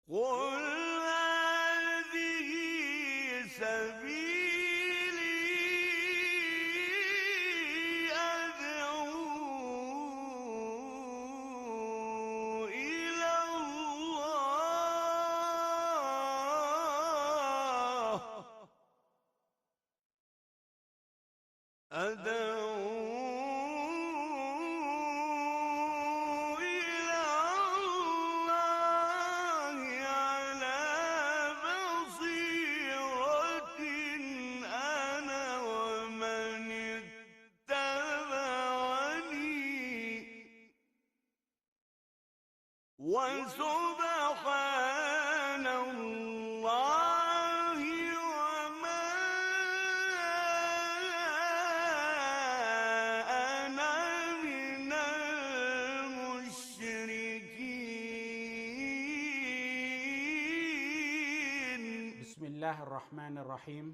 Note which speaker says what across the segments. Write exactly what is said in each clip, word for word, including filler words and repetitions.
Speaker 1: قل هذه سبيلي أدعو إلى الله أدعو إلى الله على بصيرة أنا ومن اتبعني وسبحان الله وما أنا من المشركين.
Speaker 2: بسم الله الرحمن الرحيم.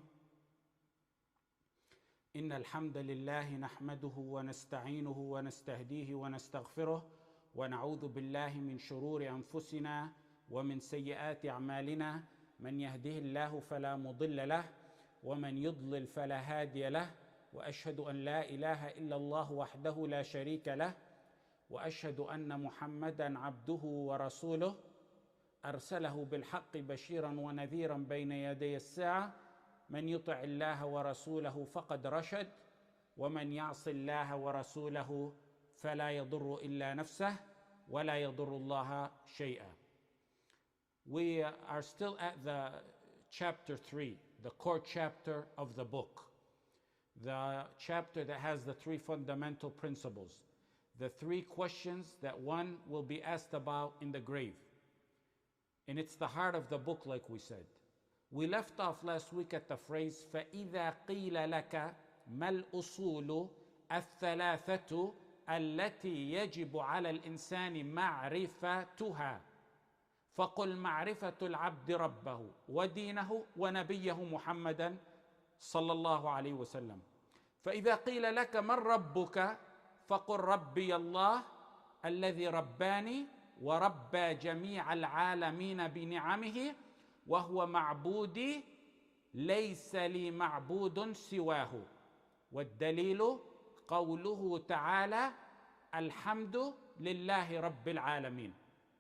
Speaker 2: إن الحمد لله نحمده ونستعينه ونستهديه ونستغفره ونعوذ بالله من شرور أنفسنا ومن سيئات أعمالنا، من يهده الله فلا مضل له ومن يضلل فلا هادي له، وأشهد أن لا إله إلا الله وحده لا شريك له، وأشهد أن محمدًا عبده ورسوله أرسله بالحق بشيرا ونذيرا بين يدي الساعة، من يطع الله ورسوله فقد رشد، ومن يعص الله ورسوله فلا يضر إلا نفسه ولا يضر الله شيئا. We are still at the chapter three, the core chapter of the book, the chapter that has the three fundamental principles, the three questions that one will be asked about in the grave. And it's the heart of the book, like we said. We left off last week at the phrase فَإِذَا قِيلَ لَكَ مَا الْأُصُولُ الثَّلَاثَةُ التي يجب على الإنسان معرفتها فقل معرفة العبد ربه ودينه ونبيه محمدا صلى الله عليه وسلم. فإذا قيل لك من ربك فقل ربي الله الذي رباني وربى جميع العالمين بنعمه وهو معبودي ليس لي معبود سواه. والدليل قوله تعالى الحمد لله رب العالمين.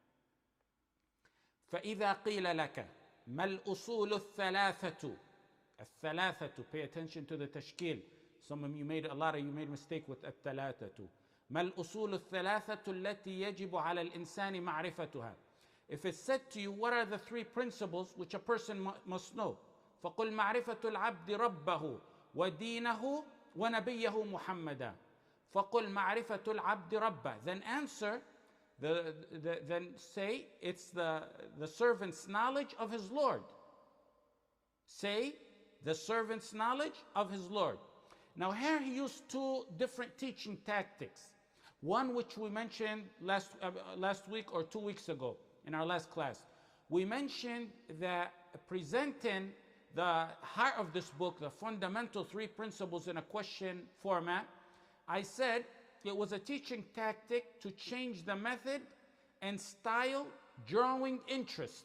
Speaker 2: فإذا قيل لك ما الأصول الثلاثة الثلاثة pay attention to the تشكيل. Some of you made a lot of you made mistake with الثلاثة. ما الأصول الثلاثة التي يجب على الإنسان معرفتها. If it's said to you, what are the three principles which a person must know? فقل معرفة العبد ربه ودينه ونبيه محمدا. فقل معرفة العبد ربه. Then answer, the, the, then say it's the, the servant's knowledge of his Lord. Say the servant's knowledge of his Lord. Now here he used two different teaching tactics. One which we mentioned last, uh, last week or two weeks ago in our last class. We mentioned that presenting the heart of this book, the fundamental three principles in a question format, I said it was a teaching tactic to change the method and style, drawing interest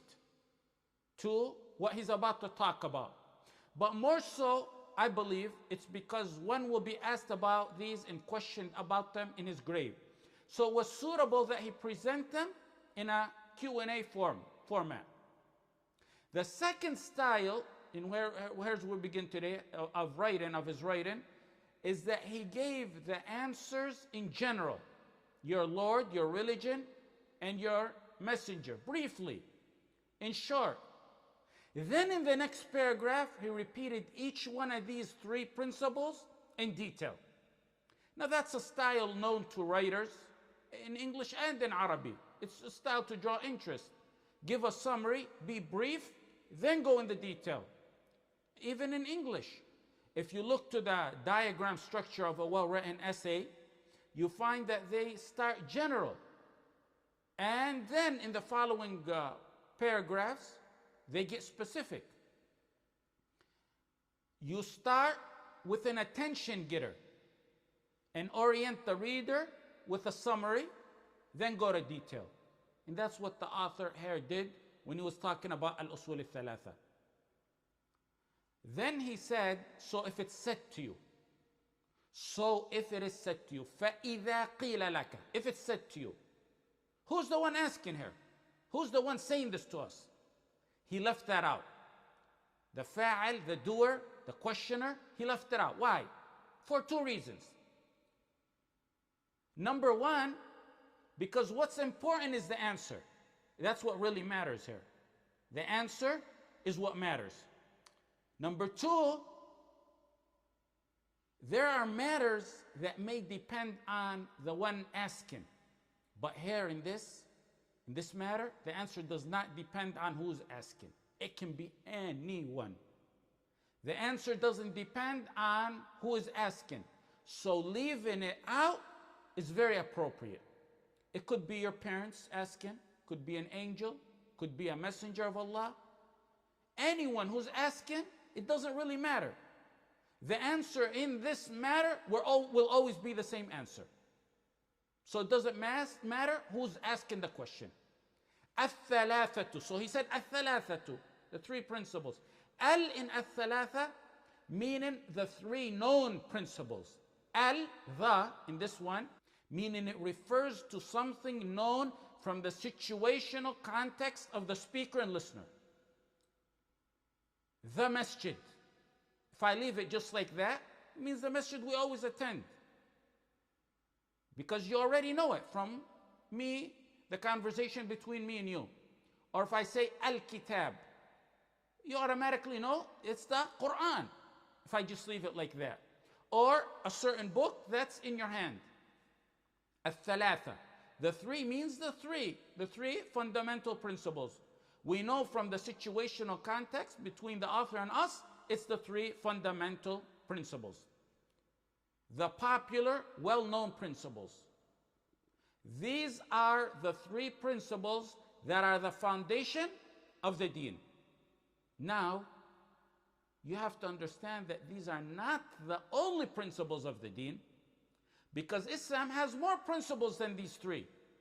Speaker 2: to what he's about to talk about. But more so, I believe it's because one will be asked about these and questioned about them in his grave. So it was suitable that he present them in a Q and A form, format. The second style, in where, where we begin today, of writing, of his writing, is that he gave the answers in general. Your Lord, your religion, and your messenger, briefly, in short. Then in the next paragraph, he repeated each one of these three principles in detail. Now that's a style known to writers in English and in Arabic. It's a style to draw interest. Give a summary, be brief, then go into detail. Even in English, if you look to the diagram structure of a well-written essay, you find that they start general. And then in the following uh, paragraphs, they get specific. You start with an attention getter and orient the reader with a summary, then go to detail. And that's what the author here did when he was talking about al-usul al-thalatha. Then he said, so if it's said to you, so if it is said to you, فَإِذَا قِيلَ لَكَ, if it's said to you, who's the one asking here? Who's the one saying this to us? He left that out. The fa'il, the doer, the questioner, he left it out. Why? For two reasons. Number one, because what's important is the answer. That's what really matters here. The answer is what matters. Number two, there are matters that may depend on the one asking. But here in this, in this matter, the answer does not depend on who's asking. It can be anyone. The answer doesn't depend on who is asking. So leaving it out is very appropriate. It could be your parents asking, could be an angel, could be a messenger of Allah. Anyone who's asking, it doesn't really matter. The answer in this matter will, will always be the same answer. So it doesn't matter who's asking the question. Al-thalathatu. So he said al-thalathatu, the three principles. Al in al-thalatha, meaning the three known principles. Al, the, in this one, meaning it refers to something known from the situational context of the speaker and listener. The masjid. If I leave it just like that, it means the masjid we always attend. Because you already know it from me, the conversation between me and you. Or if I say al-kitab, you automatically know it's the Quran, if I just leave it like that. Or a certain book that's in your hand. Al-thalatha. The three means the three, the three fundamental principles. We know from the situational context between the author and us, it's the three fundamental principles. The popular, well-known principles. These are the three principles that are the foundation of the deen. Now, you have to understand that these are not the only principles of the deen, because Islam has more principles than these three.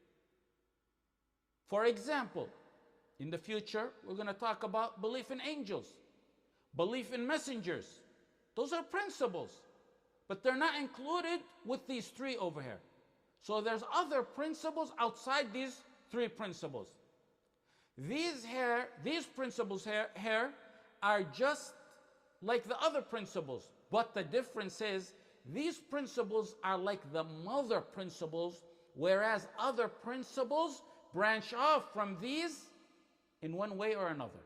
Speaker 2: For example, in the future, we're going to talk about belief in angels, belief in messengers. Those are principles, but they're not included with these three over here. So there's other principles outside these three principles. These here, these principles here, here are just like the other principles, but the difference is these principles are like the mother principles, whereas other principles branch off from these in one way or another.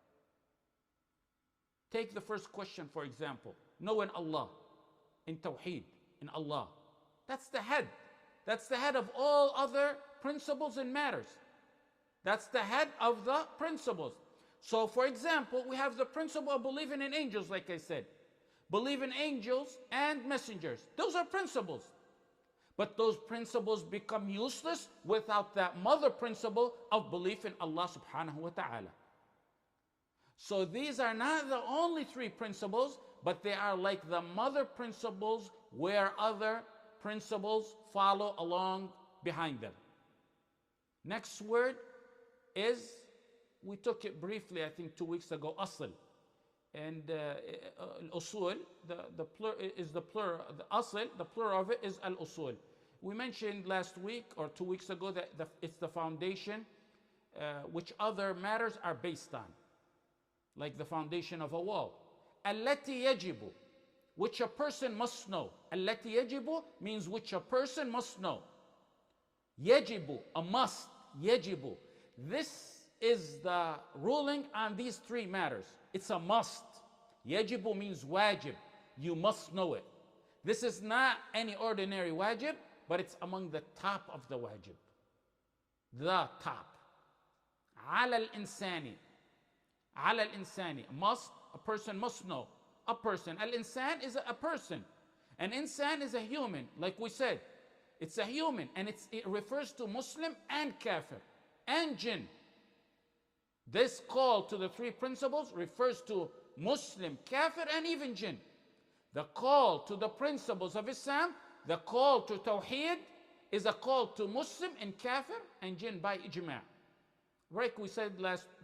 Speaker 2: Take the first question, for example. Knowing Allah, in Tawheed, in Allah. That's the head. That's the head of all other principles and matters. That's the head of the principles. So, for example, we have the principle of believing in angels, like I said. Believe in angels and messengers. Those are principles. But those principles become useless without that mother principle of belief in Allah subhanahu wa ta'ala. So these are not the only three principles, but they are like the mother principles where other principles follow along behind them. Next word is, we took it briefly, I think two weeks ago, asl. And uh, al-usul, the, the plur is the plural, the asl, the plural of it is al-usul. We mentioned last week or two weeks ago that the, it's the foundation uh, which other matters are based on, like the foundation of a wall. Allati yajibu, which a person must know. Allati yajibu means which a person must know. Yajibu, a must. Yajibu. This is the ruling on these three matters. It's a must. Yajibu means wajib. You must know it. This is not any ordinary wajib, but it's among the top of the wajib. The top. Ala al-insani. Ala al-insani. Must, a person must know. A person. Al-insan is a person. An insan is a human, like we said. It's a human, and it's, it refers to Muslim and kafir and jinn. This call to the three principles refers to Muslim, kafir, and even jinn. The call to the principles of Islam, the call to Tawheed, is a call to Muslim and kafir and jinn by ijma'. Like we said last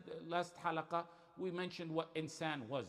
Speaker 2: last halaqa, we mentioned what insan was.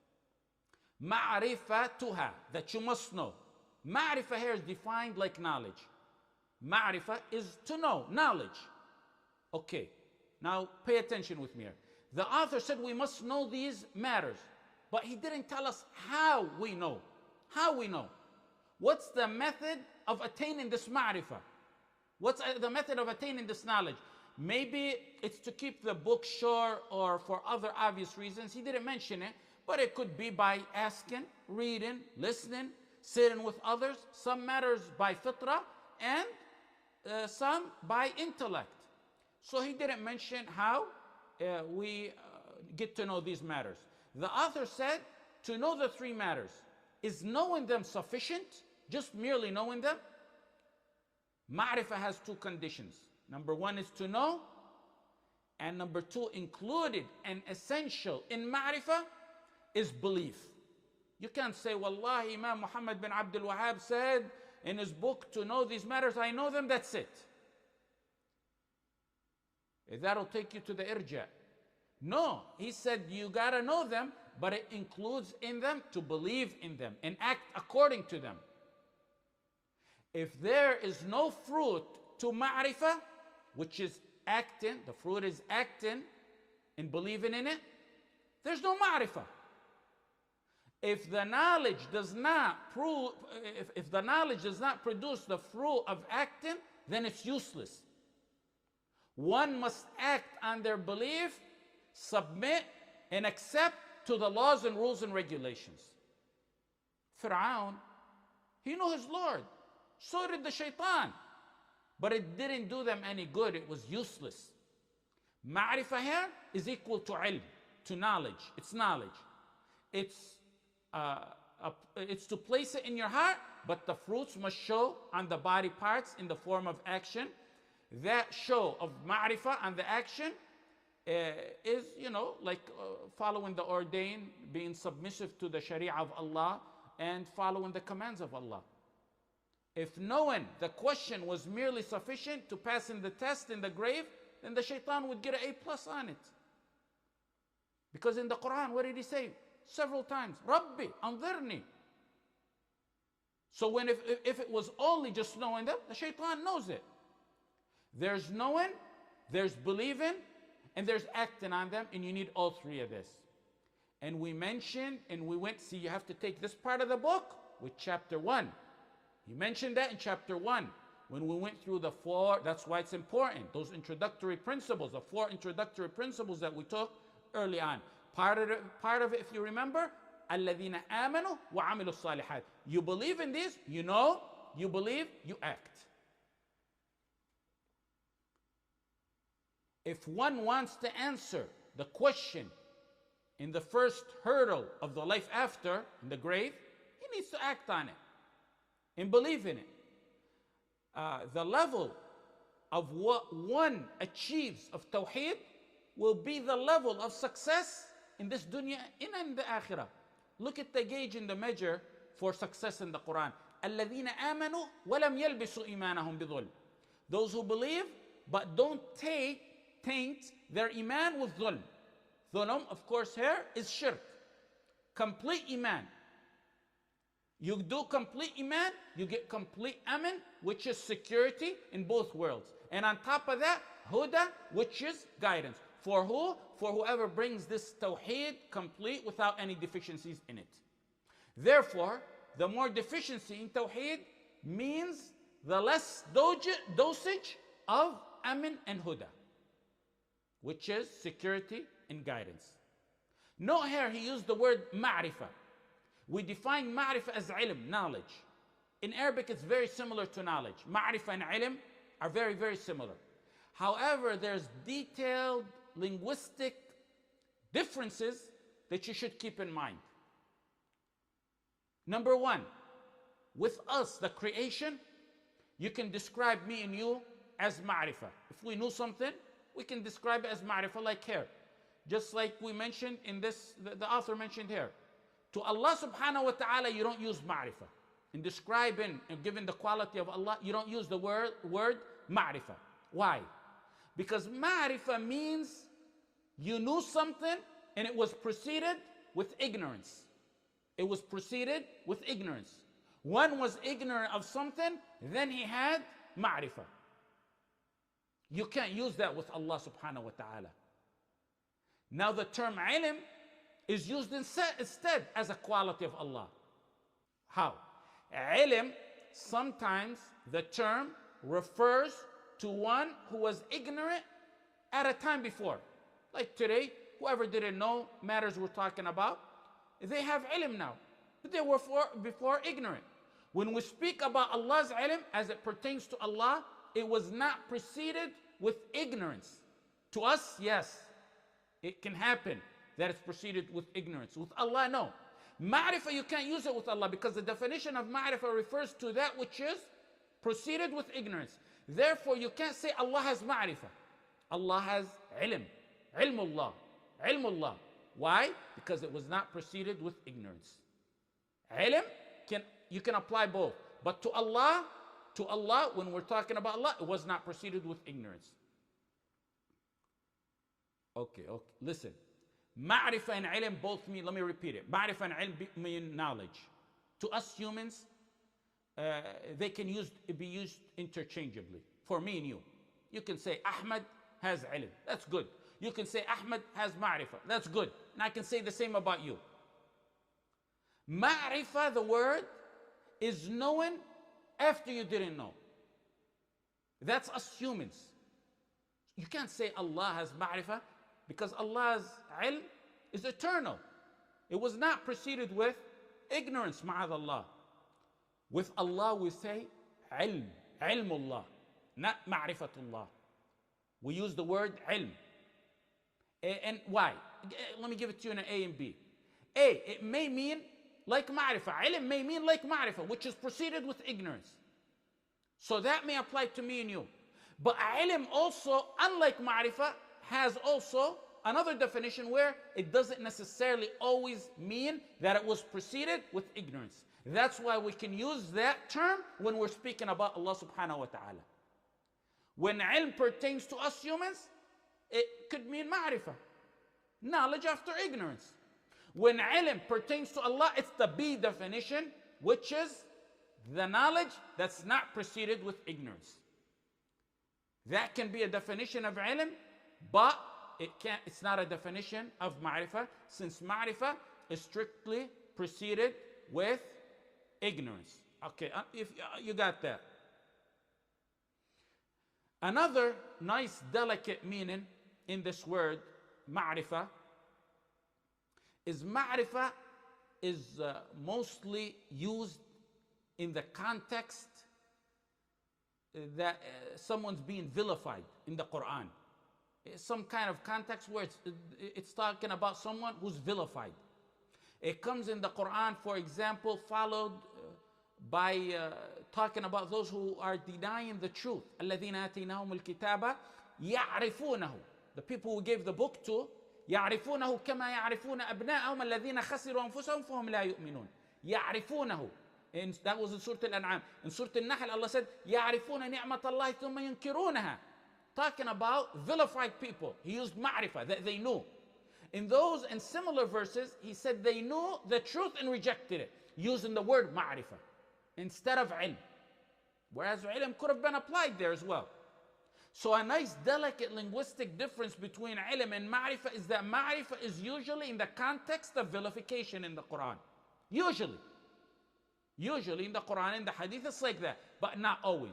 Speaker 2: Ma'rifatuha, that you must know. Ma'rifah here is defined like knowledge. Ma'rifah is to know, knowledge. Okay, now pay attention with me here. The author said we must know these matters, but he didn't tell us how we know. How we know. What's the method of attaining this ma'rifah? What's the method of attaining this knowledge? Maybe it's to keep the book short or for other obvious reasons. He didn't mention it, but it could be by asking, reading, listening, sitting with others. Some matters by fitrah and uh, some by intellect. So he didn't mention how uh, we uh, get to know these matters. The author said to know the three matters. Is knowing them sufficient? Just merely knowing them? Ma'rifah has two conditions. Number one is to know, and number two, included and essential in ma'rifah is belief. You can't say, Wallahi, Imam Muhammad bin Abdul Wahhab said in his book to know these matters, I know them, that's it. That'll take you to the irja. No, he said you gotta know them, but it includes in them to believe in them and act according to them. If there is no fruit to ma'rifah, which is acting, the fruit is acting and believing in it, there's no ma'rifah. If the knowledge does not prove, if, if the knowledge does not produce the fruit of acting, then it's useless. One must act on their belief, submit, and accept to the laws and rules and regulations. Fir'aun, he knew his Lord. So did the shaitan. But it didn't do them any good. It was useless. Ma'rifah here is equal to ilm, to knowledge. It's knowledge. It's, uh, a, it's to place it in your heart, but the fruits must show on the body parts in the form of action. That show of ma'rifah and the action uh, is, you know, like uh, following the ordained, being submissive to the sharia of Allah, and following the commands of Allah. If knowing the question was merely sufficient to pass in the test in the grave, then the shaitan would get an A plus on it. Because in the Quran, what did he say? Several times, Rabbi, anzirni. So when if, if it was only just knowing them, the shaitan knows it. There's knowing, there's believing, and there's acting on them, and you need all three of this. And we mentioned, and we went, see, you have to take this part of the book with chapter one. He mentioned that in chapter one, when we went through the four, that's why it's important, those introductory principles, the four introductory principles that we took early on. Part of it, part of it if you remember, الَّذِينَ آمَنُوا وَعَمِلُوا الصَّالِحَاتِ. You believe in this, you know, you believe, you act. If one wants to answer the question in the first hurdle of the life after, in the grave, he needs to act on it and believe in it. Uh, the level of what one achieves of tawheed will be the level of success in this dunya and in the akhirah. Look at the gauge and the measure for success in the Quran. الَّذِينَ آمَنُوا وَلَمْ يَلْبِسُوا إِيمَانَهُمْ بِظُلْمٍ. Those who believe but don't take, taint their iman with dhulm. Dhulm, of course, here is shirk. Complete iman. You do complete iman, you get complete aman, which is security in both worlds. And on top of that, huda, which is guidance. For who? For whoever brings this tawheed complete without any deficiencies in it. Therefore, the more deficiency in tawheed means the less dosage of aman and huda, which is security and guidance. Note here, he used the word ma'rifah. We define ma'rifah as ilm, knowledge. In Arabic, it's very similar to knowledge. Ma'rifah and ilm are very, very similar. However, there's detailed linguistic differences that you should keep in mind. Number one, with us, the creation, you can describe me and you as ma'rifah. If we knew something, we can describe it as ma'rifah, like here. Just like we mentioned in this, the, the author mentioned here. To Allah subhanahu wa ta'ala, you don't use ma'rifah. In describing and giving the quality of Allah, you don't use the word, word ma'rifah. Why? Because ma'rifah means You knew something and it was preceded with ignorance. It was preceded with ignorance. One was ignorant of something, then he had ma'rifah. You can't use that with Allah subhanahu wa ta'ala. Now the term ilm is used instead as a quality of Allah. How? Ilm, sometimes the term refers to one who was ignorant at a time before. Like today, whoever didn't know matters we're talking about, they have ilm now. But they were for, before ignorant. When we speak about Allah's ilm as it pertains to Allah, it was not preceded with ignorance. To us, yes, it can happen that it's preceded with ignorance. With Allah, no. Ma'rifah, you can't use it with Allah because the definition of ma'rifah refers to that which is preceded with ignorance. Therefore, you can't say Allah has ma'rifah. Allah has ilm. Ilmullah. Ilmullah. Why? Because it was not preceded with ignorance. Ilm, can, you can apply both. But to Allah, to Allah, when we're talking about Allah, it was not preceded with ignorance. Okay, okay. Listen. Ma'rifah and ilm both mean, let me repeat it. Ma'rifah and ilm mean knowledge. To us humans, uh, they can use, be used interchangeably. For me and you. You can say Ahmad has ilm. That's good. You can say Ahmad has ma'rifah. That's good. And I can say the same about you. Ma'rifah, the word, is knowing after you didn't know. That's us humans. You can't say Allah has ma'rifah because Allah's ilm is eternal. It was not preceded with ignorance, ma'adallah. With Allah we say ilm, ilmullah, not ma'rifatullah. We use the word ilm. And why? Let me give it to you in an A and B. A, it may mean like ma'rifah. Ilm may mean like ma'rifah, which is preceded with ignorance. So that may apply to me and you. But ilm also, unlike ma'rifah, has also another definition where it doesn't necessarily always mean that it was preceded with ignorance. That's why we can use that term when we're speaking about Allah subhanahu wa ta'ala. When ilm pertains to us humans, it could mean ma'rifah, knowledge after ignorance. When ilm pertains to Allah, it's the B definition, which is the knowledge that's not preceded with ignorance. That can be a definition of ilm, but it can't, it's not a definition of ma'rifah, since ma'rifah is strictly preceded with ignorance. Okay, if you got that. Another nice, delicate meaning in this word, ma'rifah, is ma'rifah is uh, mostly used in the context that uh, someone's being vilified in the Quran. It's some kind of context where it's, it's talking about someone who's vilified. It comes in the Quran, for example, followed uh, by uh, talking about those who are denying the truth. الَّذِينَ آتَيْنَاهُمُ الْكِتَابَ يَعْرِفُونَهُ. The people who gave the book to, يَعْرِفُونَهُ كَمَا يَعْرِفُونَ أَبْنَاءَهُمَ الَّذِينَ خَسِرُوا أَنفُسَهُم فَهُمْ لَا يُؤْمِنُونَ. يَعْرِفُونَهُ. And that was in Surah Al-An'am. In Surah Al-Nahl, Allah said, يَعْرِفُونَ نِعْمَةَ اللَّهِ ثُمَّ يُنْكِرُونَهَا. Talking about vilified people. He used ma'rifah, that they knew. In those and similar verses, he said they knew the truth and rejected it, using the word ma'rifah instead of ilm. Whereas ilm could have been applied there as well. So a nice delicate linguistic difference between ilm and ma'rifah is that ma'rifah is usually in the context of vilification in the Quran. Usually. Usually in the Quran and the Hadith it's like that, but not always.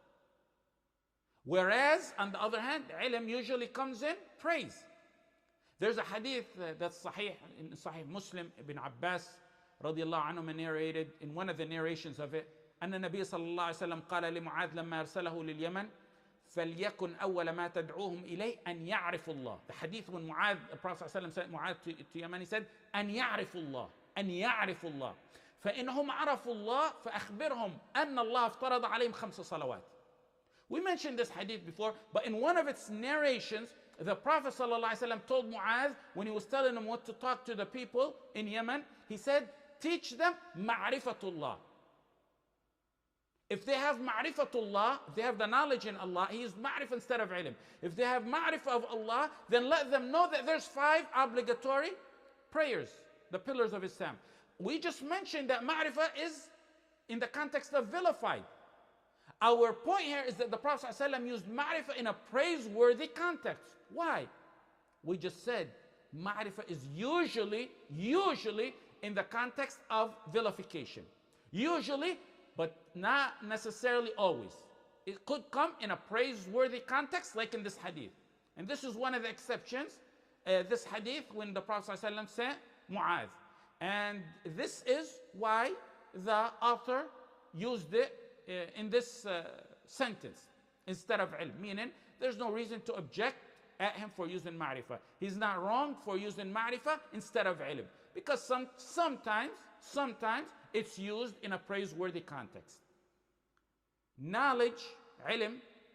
Speaker 2: Whereas, on the other hand, ilm usually comes in praise. There's a hadith uh, that's sahih, in Sahih Muslim, Ibn Abbas radiallahu anhu narrated in one of the narrations of it, أن النبي صلى الله عليه وسلم قال لمعاذ لما أرسله لليمن فليكن أول ما تدعوهم إليه أن يعرفوا الله. The hadith when Mu'adh, the Prophet ﷺ said Mu'adh to, to Yemen, he said أن يعرفوا الله, أن يعرفوا الله. فإنهم عرفوا الله فأخبرهم أن الله افترض عليهم خمس صلوات. We mentioned this hadith before, but in one of its narrations, the Prophet ﷺ told Mu'adh, when he was telling him what to talk to the people in Yemen, he said, teach them ma'rifatullah. If they have ma'rifatullah, if they have the knowledge in Allah, He used ma'rifah instead of ilm. If they have ma'rifah of Allah, then let them know that there's five obligatory prayers, the pillars of Islam. We just mentioned that ma'rifah is in the context of vilified. Our point here is that the Prophet ﷺ used ma'rifah in a praiseworthy context. Why? We just said ma'rifah is usually, usually in the context of vilification. Usually, but not necessarily always. It could come in a praiseworthy context, like in this hadith. And this is one of the exceptions. Uh, this hadith, when the Prophet ﷺ said, Mu'adh. And this is why the author used it uh, in this uh, sentence instead of ilm. Meaning, there's no reason to object at him for using ma'rifah. He's not wrong for using ma'rifah instead of ilm. Because some, sometimes, sometimes, it's used in a praiseworthy context. Knowledge, ilm,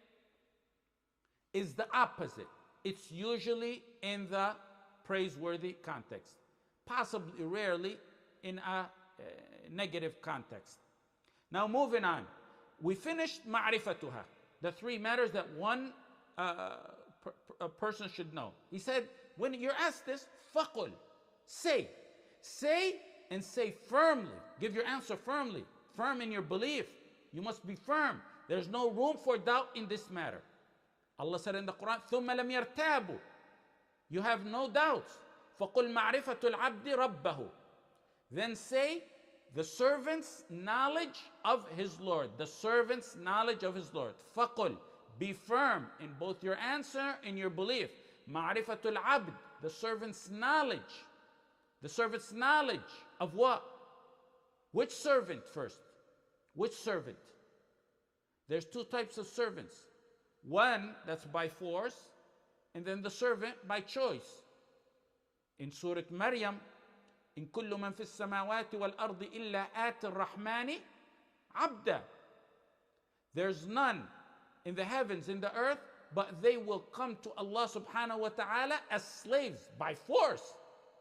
Speaker 2: is the opposite. It's usually in the praiseworthy context. Possibly, rarely, in a uh, negative context. Now, moving on. We finished ma'rifatuha, the three matters that one uh, per, a person should know. He said, when you're asked this, faqul, say. Say and say firmly. Give your answer firmly. Firm in your belief. You must be firm. There's no room for doubt in this matter. Allah said in the Quran, ثُمَّ لَمْ يَرْتَابُوا. You have no doubts. فَقُلْ مَعْرِفَةُ الْعَبْدِ رَبَّهُ. Then say, the servant's knowledge of his Lord. The servant's knowledge of his Lord. فَقُلْ. Be firm in both your answer and your belief. مَعْرِفَةُ الْعَبْدِ. The servant's knowledge. The servant's knowledge of what? Which servant first? Which servant? There's two types of servants. One that's by force, and then the servant by choice. In Surah Maryam, إن كل من في السماوات والأرض إلا آتي الرحمن عبدا. There's none in the heavens, in the earth, but they will come to Allah subhanahu wa ta'ala as slaves by force.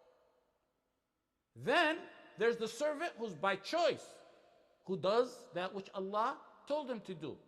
Speaker 2: Then there's the servant who's by choice, who does that which Allah told him to do.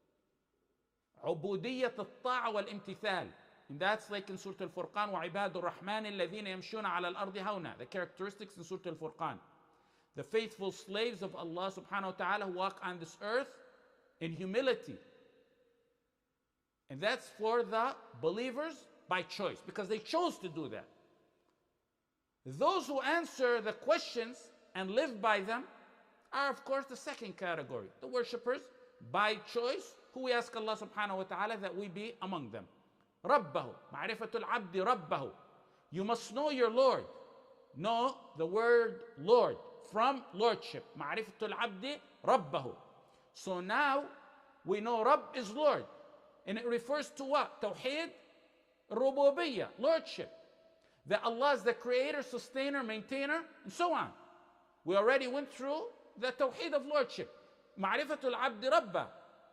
Speaker 2: عبودية الطاعة والامتثال. And that's like in Surah Al-Furqan, وَعِبَادُ الرَّحْمَنِ الَّذِينَ يَمْشُونَ عَلَى الْأَرْضِ هَوْنًا. The characteristics in Surah Al-Furqan. The faithful slaves of Allah subhanahu wa ta'ala who walk on this earth in humility. And that's for the believers by choice, because they chose to do that. Those who answer the questions and live by them are, of course, the second category. The worshippers by choice, who we ask Allah subhanahu wa ta'ala that we be among them. رَبَّهُ مَعْرِفَةُ الْعَبْدِ رَبَّهُ. You must know your Lord. Know the word Lord from lordship. مَعْرِفَةُ الْعَبْدِ رَبَّهُ. So now we know Rabb is Lord. And it refers to what? Tawheed, Rububiyyah, lordship. That Allah is the creator, sustainer, maintainer, and so on. We already went through the Tawheed of lordship. Ma'rifatul abdi rabba.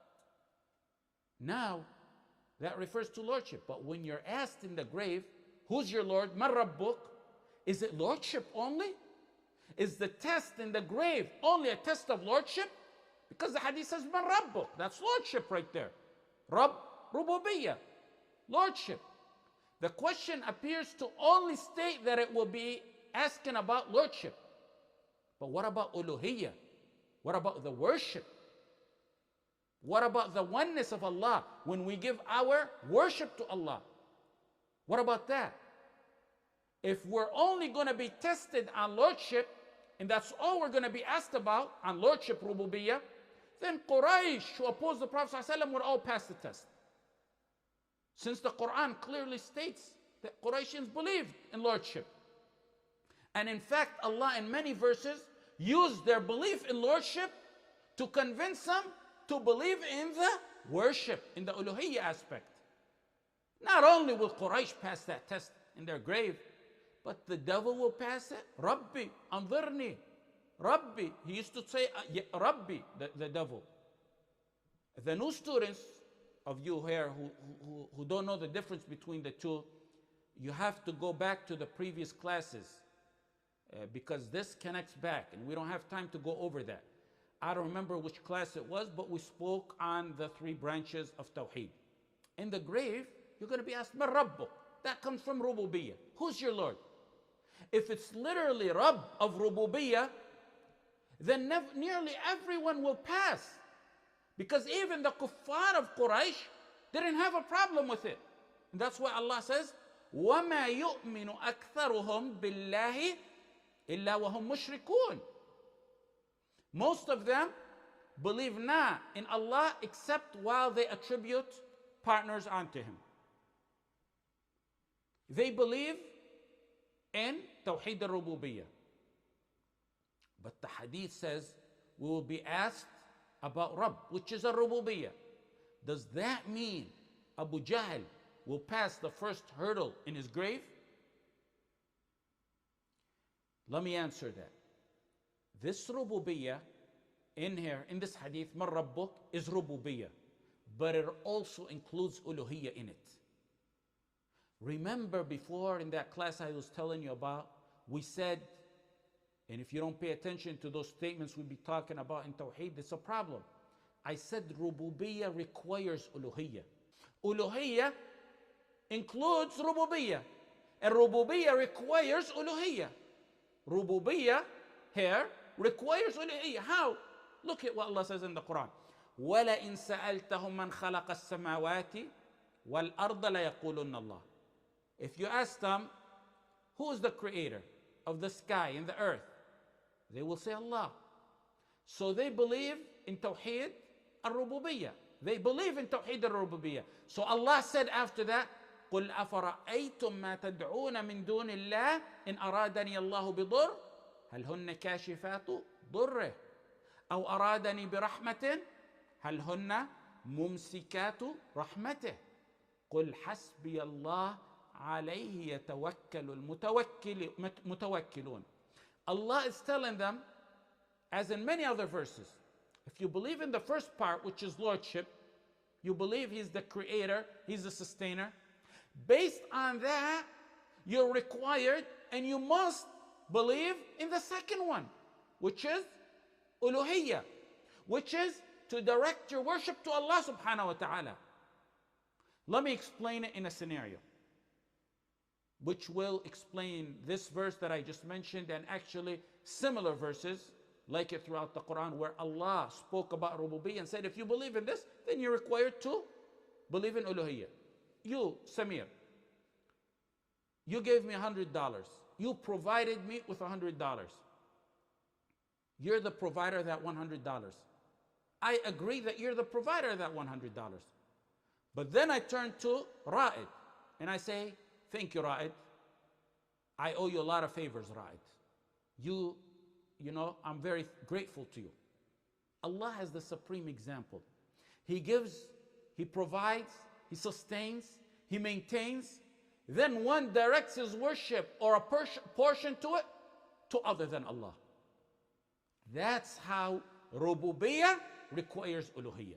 Speaker 2: Now, that refers to lordship. But when you're asked in the grave, who's your Lord? Man rabbuk? Is it lordship only? Is the test in the grave only a test of lordship? Because the hadith says man rabbuk. That's lordship right there. Rabb, rububiyyah, lordship. The question appears to only state that it will be asking about lordship. But what about uluhiyyah? What about the worship? What about the oneness of Allah when we give our worship to Allah? What about that? If we're only going to be tested on lordship, and that's all we're going to be asked about on lordship, rububiyyah, then Quraysh, who opposed the Prophet ﷺ, would all pass the test. Since the Quran clearly states that Qurayshins believed in lordship. And in fact, Allah in many verses used their belief in lordship to convince them to believe in the worship, in the uluhiyyah aspect. Not only will Quraysh pass that test in their grave, but the devil will pass it. Rabbi, anzirni. Rabbi. He used to say, uh, yeah, Rabbi, the, the devil. The new students of you here who, who, who don't know the difference between the two, you have to go back to the previous classes uh, because this connects back and we don't have time to go over that. I don't remember which class it was, but we spoke on the three branches of Tawheed. In the grave, you're going to be asked, Man Rabbuk? That comes from Rububiyyah. Who's your Lord? If it's literally Rabb of Rububiyyah, then nev- nearly everyone will pass. Because even the kuffar of Quraysh didn't have a problem with it. And that's why Allah says, وَمَا يُؤْمِنُ أَكْثَرُهُمْ بِاللَّهِ إِلَّا وَهُمْ مُشْرِكُونَ. Most of them believe not in Allah except while they attribute partners unto Him. They believe in Tawheed al-Rububiyyah. But the hadith says we will be asked about Rabb, which is a Rububiyyah. Does that mean Abu Jahl will pass the first hurdle in his grave? Let me answer that. This Rububiyyah in here, in this hadith, Man Rabbuk, is Rububiyyah. But it also includes Uluhiyyah in it. Remember before in that class I was telling you about, we said, and if you don't pay attention to those statements we'll be talking about in Tawheed, it's a problem. I said Rububiyyah requires Uluhiyyah. Uluhiyyah includes Rububiyyah. And Rububiyyah requires Uluhiyyah. Rububiyyah here requires Uluhiyyah. How? Look at what Allah says in the Quran. وَلَئِن سَأَلْتَهُمْ مَنْ خَلَقَ السَّمَاوَاتِ وَالْأَرْضَ لَيَقُولُنَّ اللَّهِ. If you ask them, who is the creator of the sky and the earth? They will say Allah. So they believe in Tawheed al-Rububiyyah. They believe in Tawheed al-Rububiyyah. So Allah said after that, قُلْ أَفَرَأَيْتُم مَا تَدْعُونَ مِن دُونِ اللَّهِ إِنْ أَرَادَنِي اللَّهُ بِضُرٍّ هَلْ هُنَّ كَاشِفَاتُ ضُرِّهِ أَوْ أَرَادَنِي بِرَحْمَةٍ هَلْ هُنَّ مُمْسِكَاتُ رَحْمَتِهِ قُلْ حَسْبِيَ اللَّهُ عَلَيْهِ يَتَوَكَّلُ الْمُتَوَكِّلُونَ. Allah is telling them, as in many other verses, if you believe in the first part, which is lordship, you believe He's the creator, He's the sustainer. Based on that, you're required and you must believe in the second one, which is uluhiyyah, which is to direct your worship to Allah subhanahu wa ta'ala. Let me explain it in a scenario, which will explain this verse that I just mentioned and actually similar verses like it throughout the Quran where Allah spoke about Rububiyyah and said, if you believe in this, then you're required to believe in uluhiyyah. You, Samir, you gave me one hundred dollars. You provided me with one hundred dollars. You're the provider of that one hundred dollars. I agree that you're the provider of that one hundred dollars. But then I turn to Ra'id and I say, thank you, Ra'id. I owe you a lot of favors, Ra'id. You, you know, I'm very grateful to you. Allah has the supreme example. He gives, He provides, He sustains, He maintains. Then one directs his worship or a portion to it to other than Allah. That's how Rububiyyah requires Uluhiyyah.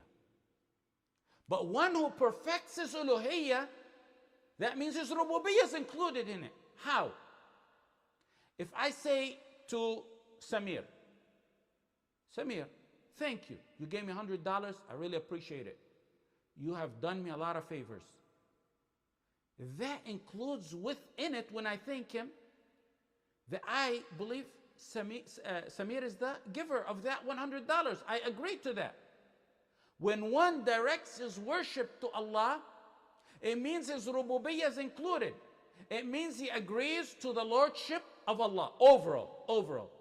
Speaker 2: But one who perfects his Uluhiyyah, that means his Rububiyyah is included in it. How? If I say to Samir, Samir, thank you. You gave me one hundred dollars. I really appreciate it. You have done me a lot of favors. That includes within it, when I thank him, that I believe Samir, uh, Samir is the giver of that one hundred dollars. I agree to that. When one directs his worship to Allah, it means his rububiyyah is included. It means he agrees to the lordship of Allah, overall, overall.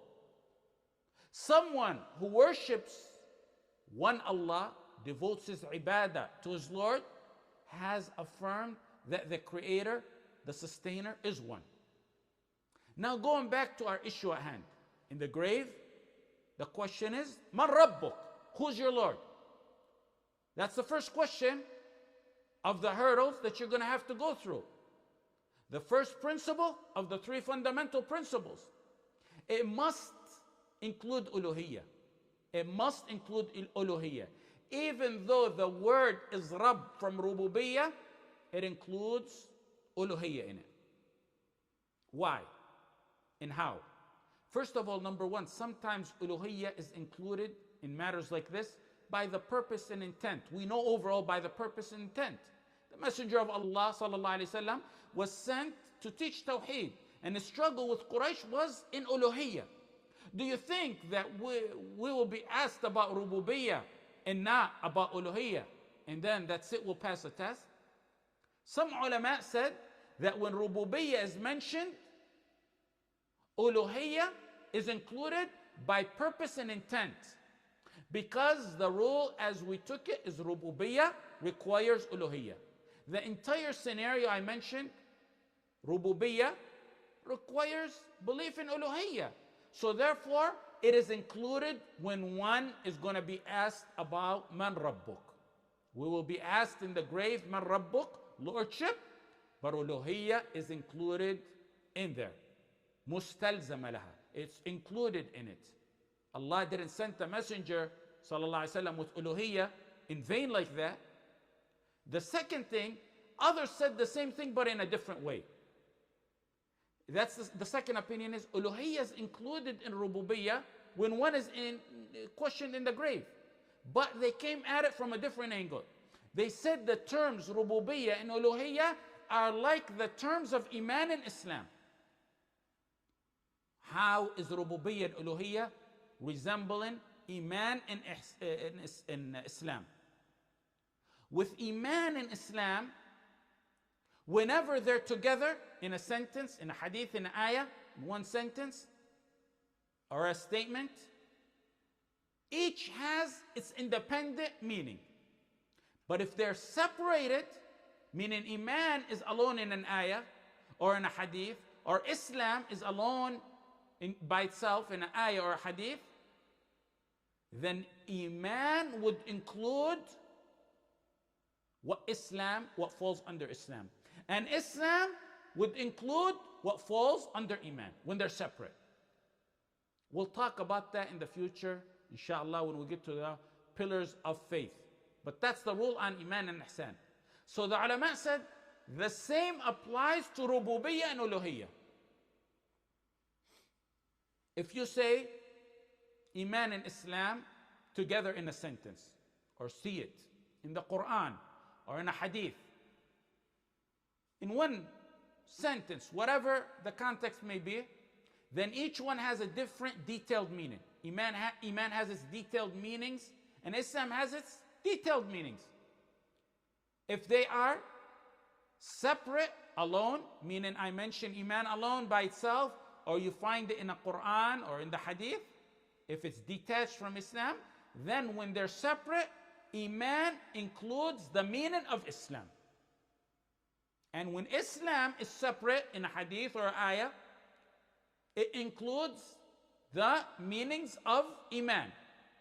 Speaker 2: Someone who worships one Allah, devotes his ibadah to his Lord, has affirmed that the creator, the sustainer, is one. Now going back to our issue at hand. In the grave, the question is, Man Rabbuk? Who's your Lord? That's the first question of the hurdles that you're going to have to go through. The first principle of the three fundamental principles. It must include uluhiyyah. It must include uluhiyyah. Even though the word is Rabb from rububiyyah, it includes uluhiyyah in it. Why? And how? First of all, number one, sometimes uluhiyyah is included in matters like this by the purpose and intent. We know overall by the purpose and intent. The Messenger of Allah sallallahu alaihi wasallam was sent to teach Tawheed, and the struggle with Quraysh was in uluhiyyah. Do you think that we, we will be asked about rububiyyah and not about uluhiyyah, and then that's it, we'll pass the test? Some ulama said that when rububiyyah is mentioned, uluhiyyah is included by purpose and intent, because the rule as we took it is rububiyyah requires uluhiyyah. The entire scenario I mentioned, rububiyyah, requires belief in uluhiyyah. So therefore, it is included when one is going to be asked about man rabbuk. We will be asked in the grave, man rabbuk, lordship, but uluhiyyah is included in there. Mustalzama laha. It's included in it. Allah didn't send the messenger sallallahu alaihi wasallam with uluhiyyah in vain like that. The second thing, others said the same thing but in a different way. That's the, the second opinion is uluhiyyah is included in rububiyyah when one is in questioned in the grave. But they came at it from a different angle. They said the terms rububiyyah and uluhiyyah are like the terms of iman and Islam. How is rububiyyah and uluhiyyah resembling iman and, in Islam? With iman and Islam, whenever they're together in a sentence, in a hadith, in an ayah, in one sentence, or a statement, each has its independent meaning. But if they're separated, meaning iman is alone in an ayah, or in a hadith, or Islam is alone in, by itself in an ayah or a hadith, then iman would include what Islam, what falls under Islam. And Islam would include what falls under Iman when they're separate. We'll talk about that in the future, inshallah, when we get to the pillars of faith. But that's the rule on Iman and Ihsan. So the ulama said the same applies to rububiyyah and uluhiyyah. If you say Iman and Islam together in a sentence, or see it in the Quran, or in a hadith, in one sentence, whatever the context may be, then each one has a different detailed meaning. Iman, ha Iman has its detailed meanings, and Islam has its detailed meanings. If they are separate, alone, meaning I mention Iman alone by itself, or you find it in a Quran or in the hadith, if it's detached from Islam, then when they're separate, Iman includes the meaning of Islam. And when Islam is separate in a hadith or ayah, it includes the meanings of Iman.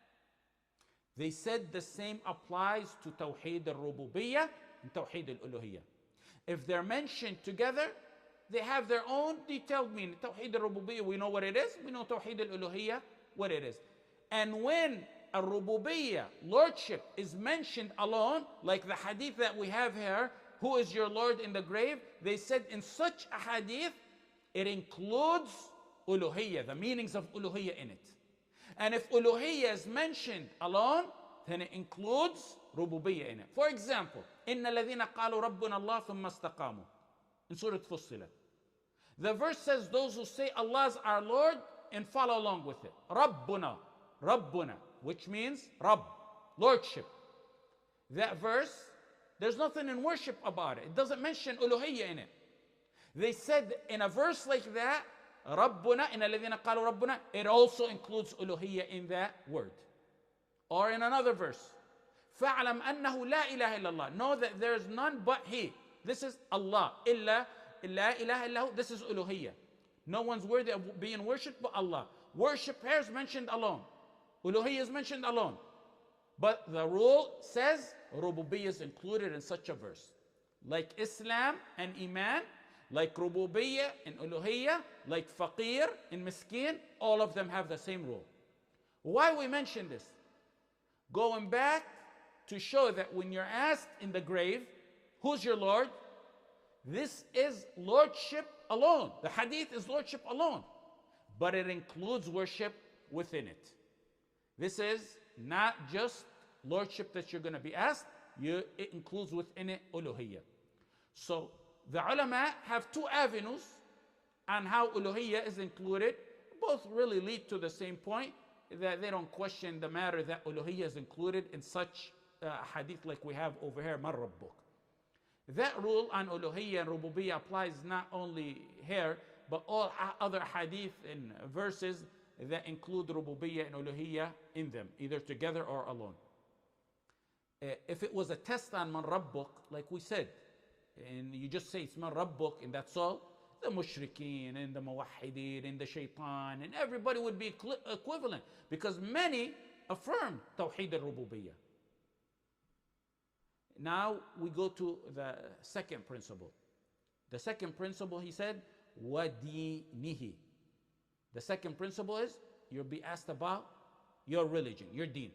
Speaker 2: They said the same applies to Tawheed al-Rububiyyah and Tawheed al-Uluhiyyah. If they're mentioned together, they have their own detailed meaning. Tawheed al-Rububiyyah, we know what it is. We know Tawheed al-Uluhiyyah, what it is. And when al-Rububiyyah, lordship, is mentioned alone, like the hadith that we have here, who is your Lord in the grave? They said in such a hadith, it includes uluhiyyah, the meanings of uluhiyyah in it. And if uluhiyyah is mentioned alone, then it includes rububiyyah in it. For example, إِنَّ الَّذِينَ قَالُوا رَبُّنَا اللَّهُ ثُمَّ اسْتَقَامُوا, in Surah Fussilat. The verse says those who say Allah's our Lord and follow along with it. Rabbuna, Rabbuna, which means Rabb, lordship. That verse, there's nothing in worship about it. It doesn't mention uluhiyyah in it. They said in a verse like that, Rabbuna, in الَّذِينَ قَالُوا رَبُّنَا, it also includes uluhiyyah in that word. Or in another verse, فَاعْلَمْ أَنَّهُ لَا إِلَهَ إِلَّا اللَّهِ, know that there is none but He. This is Allah. إِلَّا إِلَّا إِلَهَ إِلَّهُ, this is uluhiyyah. No one's worthy of being worshipped but Allah. Worship here is mentioned alone. Uluhiyyah is mentioned alone. But the rule says rububiyyah is included in such a verse. Like Islam and Iman, like rububiyyah and uluhiyyah, like faqir and miskin, all of them have the same rule. Why we mention this? Going back to show that when you're asked in the grave, who's your Lord? This is lordship alone. The hadith is lordship alone. But it includes worship within it. This is not just lordship that you're going to be asked, you, it includes within it uluhiyya. So the ulama have two avenues on how uluhiyya is included. Both really lead to the same point, that they don't question the matter that uluhiyya is included in such uh, hadith like we have over here, man rabbuk. That rule on uluhiyya and rububiyyah applies not only here, but all other hadith and verses that include rububiyyah and uluhiyya in them, either together or alone. Uh, if it was a test on man rabbuk, like we said, and you just say it's man rabbuk and that's all, the mushrikeen and the muwahhideen and the shaitan and everybody would be equivalent, because many affirm tawheed al-rububiyyah. Now we go to the second principle. The second principle, he said, وَدِينِهِ. The second principle is you'll be asked about your religion, your deen.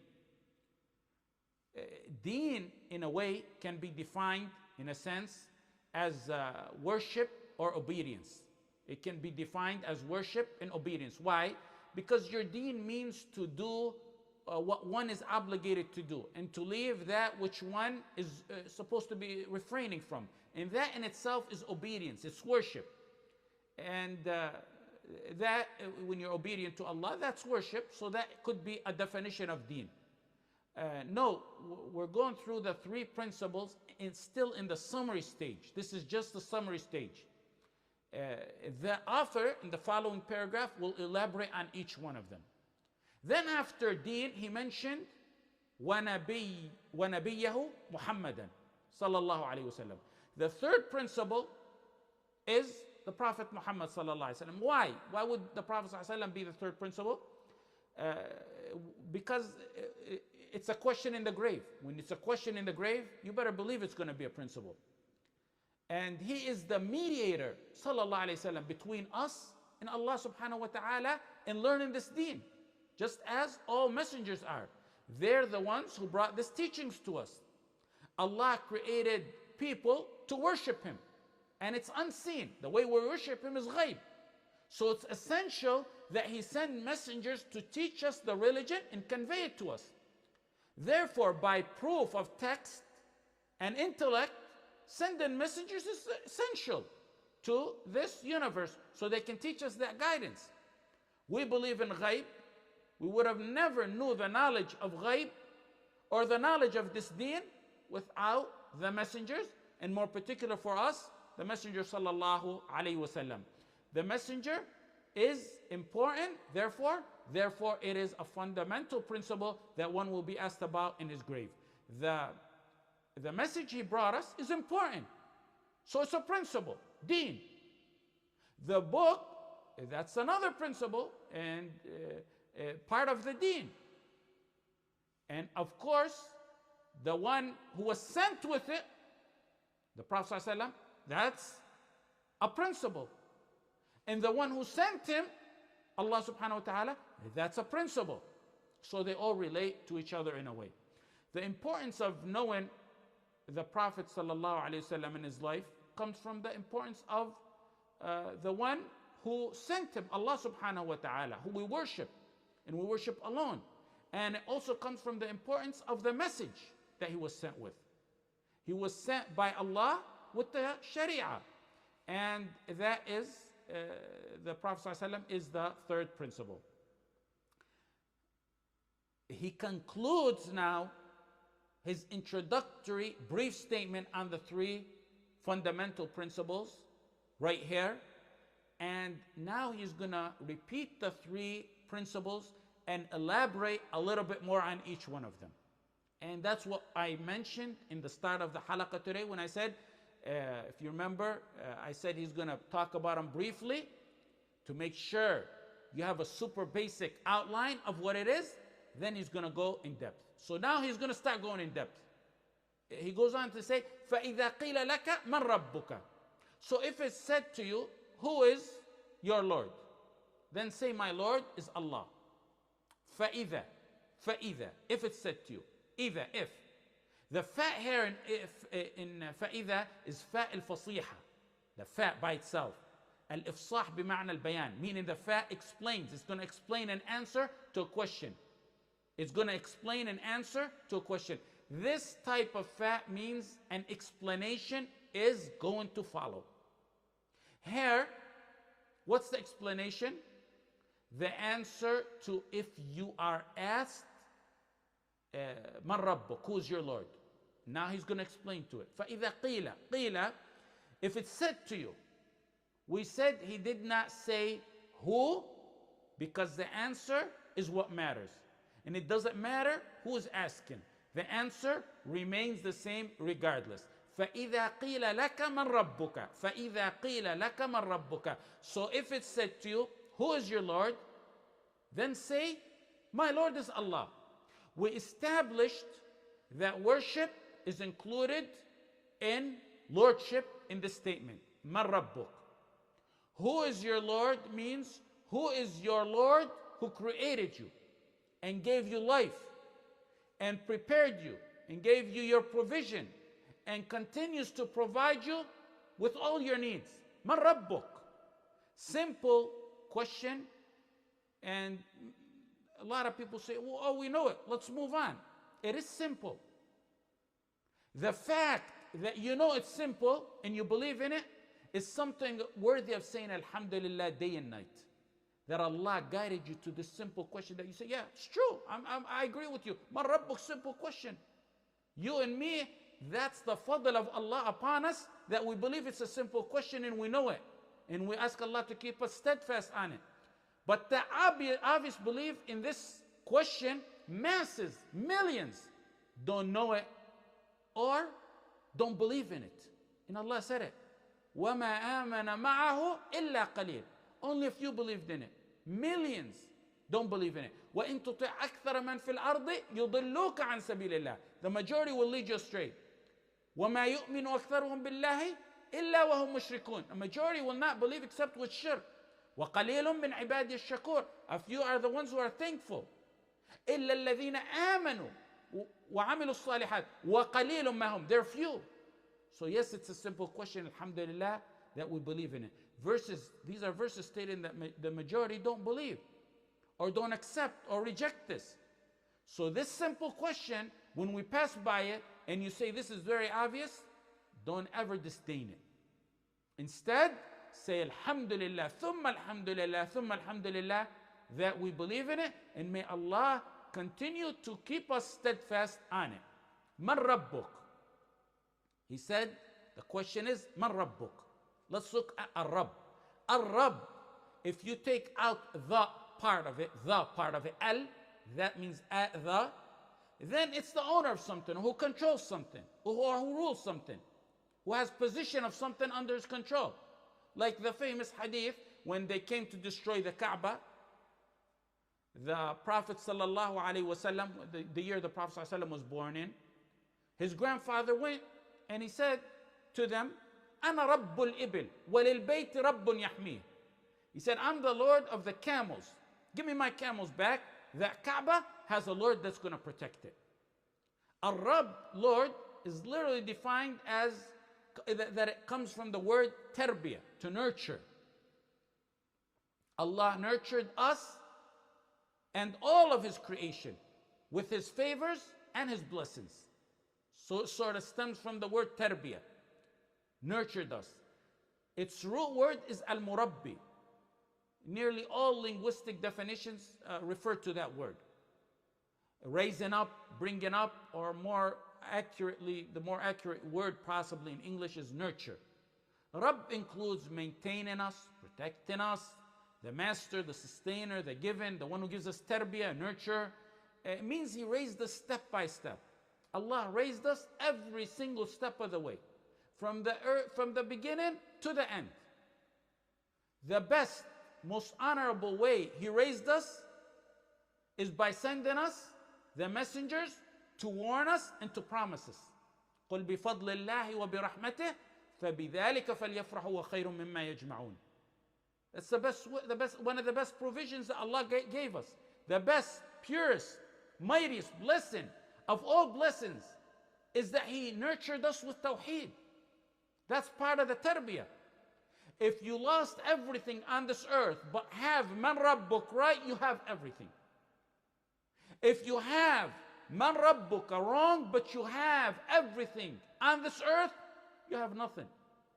Speaker 2: Uh, deen, in a way, can be defined, in a sense, as uh, worship or obedience. It can be defined as worship and obedience. Why? Because your deen means to do uh, what one is obligated to do, and to leave that which one is uh, supposed to be refraining from. And that in itself is obedience, it's worship. And uh, that, uh, when you're obedient to Allah, that's worship. So that could be a definition of deen. Uh, no, we're going through the three principles and still in the summary stage. This is just the summary stage. Uh, the author in the following paragraph will elaborate on each one of them. Then after deen, he mentioned وَنَبِيَّهُ مُحَمَّدًا sallallahu alayhi wasallam. The third principle is the Prophet Muhammad sallallahu alayhi wasallam. Why? Why would the Prophet sallallahu alayhi wasallam be the third principle? Uh, because it's a question in the grave. When it's a question in the grave, you better believe it's going to be a principle. And he is the mediator, sallallahu alayhi wasallam, between us and Allah subhanahu wa ta'ala in learning this deen. Just as all messengers are. They're the ones who brought these teachings to us. Allah created people to worship Him. And it's unseen. The way we worship Him is ghaib. So it's essential that He send messengers to teach us the religion and convey it to us. Therefore, by proof of text and intellect, sending messengers is essential to this universe so they can teach us that guidance. We believe in ghaib. We would have never knew the knowledge of ghaib or the knowledge of this deen without the messengers, and more particular for us, the messenger sallallahu alayhi wasallam. The messenger is important, therefore, therefore it is a fundamental principle that one will be asked about in his grave. The, the message he brought us is important. So it's a principle, deen. The book, that's another principle and uh, uh, part of the deen. And of course, the one who was sent with it, the Prophet ﷺ, that's a principle. And the one who sent him, Allah subhanahu wa ta'ala, that's a principle. So they all relate to each other in a way. The importance of knowing the Prophet sallallahu alaihi wasallam in his life comes from the importance of uh, the one who sent him, Allah subhanahu wa ta'ala, who we worship, and we worship alone. And it also comes from the importance of the message that he was sent with. He was sent by Allah with the Sharia. And that is, uh, the Prophet ﷺ is the third principle. He concludes now his introductory brief statement on the three fundamental principles right here. And now he's going to repeat the three principles and elaborate a little bit more on each one of them. And that's what I mentioned in the start of the halaqah today when I said, uh, if you remember, uh, I said he's going to talk about them briefly to make sure you have a super basic outline of what it is. Then he's going to go in depth. So now he's going to start going in depth. He goes on to say, فَإِذَا قِيلَ لَكَ مَنْ رَبُّكَ. So if it's said to you, who is your Lord? Then say, my Lord is Allah. فَإِذَا فَإِذَا If it's said to you. إِذَا if. The fa here in, if, in فَإِذَا is fa al-fasiha. The fa by itself. Al-ifsah bima'na al-bayan. Meaning the fa explains. It's going to explain an answer to a question. It's going to explain an answer to a question. This type of fa means an explanation is going to follow. Here, what's the explanation? The answer to if you are asked, Man Rabbuk, who's your Lord? Now he's going to explain to it. فَإِذَا قِيلَ قِيلَ, if it's said to you, we said he did not say who, because the answer is what matters. And it doesn't matter who is asking. The answer remains the same regardless. فَإِذَا قِيلَ لَكَ مَنْ رَبُّكَ فَإِذَا قِيلَ لَكَ مَنْ رَبُّكَ. So if it's said to you, who is your Lord? Then say, my Lord is Allah. We established that worship is included in lordship in the statement. مَنْ رَبُّكَ. Who is your Lord means who is your Lord who created you and gave you life and prepared you and gave you your provision and continues to provide you with all your needs. Man Rabbuk. Simple question, and a lot of people say, well, oh, we know it, let's move on. It is simple. The fact that you know it's simple and you believe in it is something worthy of saying Alhamdulillah day and night. That Allah guided you to this simple question that you say, yeah, it's true. I'm, I'm, I agree with you. Man Rabbuk, simple question. You and me, that's the fadl of Allah upon us, that we believe it's a simple question and we know it. And we ask Allah to keep us steadfast on it. But the obvious, obvious belief in this question, masses, millions don't know it or don't believe in it. And Allah said it. وَمَا آمَنَ مَعَهُ إِلَّا قَلِيلٌ. Only a few believed in it. Millions don't believe in it. وَإِن تُطِعْ أَكْثَرَ مَنْ فِي الْأَرْضِ يُضِلُّوكَ عَنْ سَبِيلِ اللَّهِ. The majority will lead you astray. وَمَا يُؤْمِنُ أَكْثَرُهُمْ بِاللَّهِ إِلَّا وَهُمْ مُشْرِكُونَ. A majority will not believe except with shirk. وَقَلِيلٌ مِّنْ عِبَادِي الشَّكُورِ. A few are the ones who are thankful. إِلَّا الَّذِينَ آمَنُوا وَعَمِلُوا الصَّالِحَاتِ وَقَلِيلٌ مَّا هُمْ. They're few. So yes, it's a simple question, alhamdulillah, that we believe in it. Verses, these are verses stating that ma the majority don't believe or don't accept or reject this. So this simple question, when we pass by it and you say this is very obvious, don't ever disdain it. Instead, say alhamdulillah, thumma alhamdulillah, thumma alhamdulillah, that we believe in it, and may Allah continue to keep us steadfast on it. Man Rabbuk. He said, the question is, Man Rabbuk. Let's look at Ar-Rabb. Ar-Rabb, if you take out the part of it, the part of it, al, that means a, the, then it's the owner of something, who controls something, who, or who rules something, who has position of something under his control. Like the famous hadith, when they came to destroy the Kaaba, the Prophet sallallahu alaihi wasallam, the, the year the Prophet sallallahu alaihi wasallam was born in, his grandfather went and he said to them, Ana Rabbul Ibil, walil Bayt Rabbun Yahmih. He said, I'm the Lord of the camels. Give me my camels back. That Kaaba has a Lord that's going to protect it. Ar-Rabb, Lord, is literally defined as that it comes from the word tarbiyah, to nurture. Allah nurtured us and all of his creation with his favors and his blessings. So it sort of stems from the word tarbiyah, nurtured us. Its root word is al-murabbi. Nearly all linguistic definitions uh, refer to that word. Raising up, bringing up, or more accurately, the more accurate word possibly in English is nurture. Rabb includes maintaining us, protecting us, the master, the sustainer, the given, the one who gives us tarbiyah, nurture. It means he raised us step by step. Allah raised us every single step of the way, from the earth, from the beginning to the end. The best, most honorable way he raised us is by sending us the messengers to warn us and to promise us. قُلْ بِفَضْلِ اللَّهِ وَبِرَحْمَتِهِ فَبِذَلِكَ فَلْيَفْرَحُوا وَخَيْرٌ مِمَّا يَجْمَعُونَ. That's the best, the best, one of the best provisions that Allah gave us. The best, purest, mightiest blessing of all blessings is that he nurtured us with tawheed. That's part of the tarbiyah. If you lost everything on this earth but have Man Rabbuk right, you have everything. If you have man rabbuka wrong, but you have everything on this earth, you have nothing.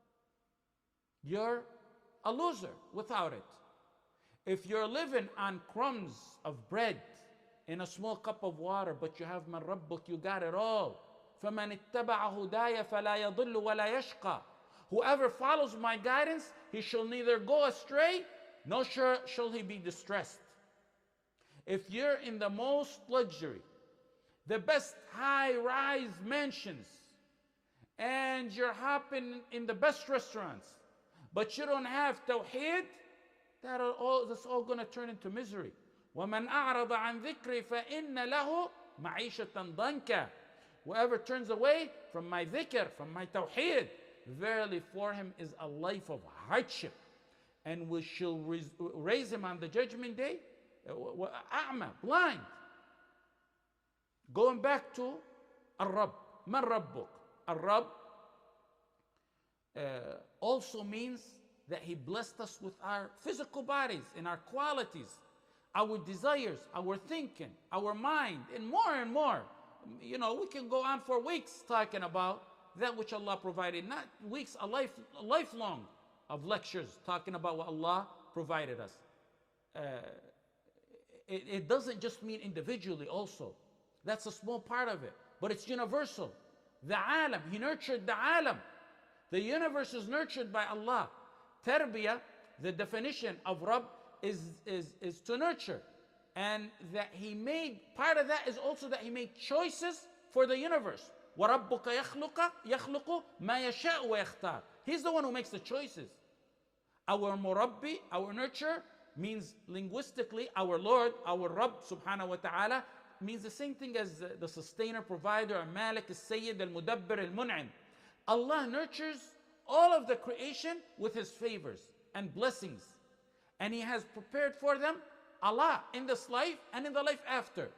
Speaker 2: You're a loser without it. If you're living on crumbs of bread in a small cup of water, but you have man rabbuk, you got it all. فَمَنِ اتَّبَعَ هُدَايَ فَلَا يَضِلُّ وَلَا يَشْقَى. Whoever follows my guidance, he shall neither go astray, nor shall he be distressed. If you're in the most luxury, the best high-rise mansions, and you're hopping in the best restaurants, but you don't have tawheed, that all, that's all going to turn into misery. وَمَنْ أَعْرَضَ عَنْ ذِكْرِي فَإِنَّ لَهُ مَعِيشَةً ضَنْكًا. Whoever turns away from my dhikr, from my tawheed, verily for him is a life of hardship, and we shall raise him on the judgment day a'ma, blind. Going back to Ar-Rabb, Man Rabbuk. Ar-Rabb uh, also means that he blessed us with our physical bodies and our qualities, our desires, our thinking, our mind, and more and more. You know, we can go on for weeks talking about that which Allah provided. Not weeks, a life, a lifelong of lectures talking about what Allah provided us. Uh, it, it doesn't just mean individually also. That's a small part of it, but it's universal. The alam, he nurtured the alam. The universe is nurtured by Allah. Tarbiyah, the definition of Rabb is, is, is to nurture. And that he made, part of that is also that he made choices for the universe. وَرَبُّكَ يَخْلُقُ مَا يَشَاءُ وَيَخْتَارُ. He's the one who makes the choices. Our murabbi, our nurture, means linguistically, our Lord, our Rabb subhanahu wa ta'ala, means the same thing as the sustainer, provider, al-malik, al-sayyid, al-mudabbir, al-mun'im. Allah nurtures all of the creation with his favors and blessings. And he has prepared for them a lot in this life and in the life after.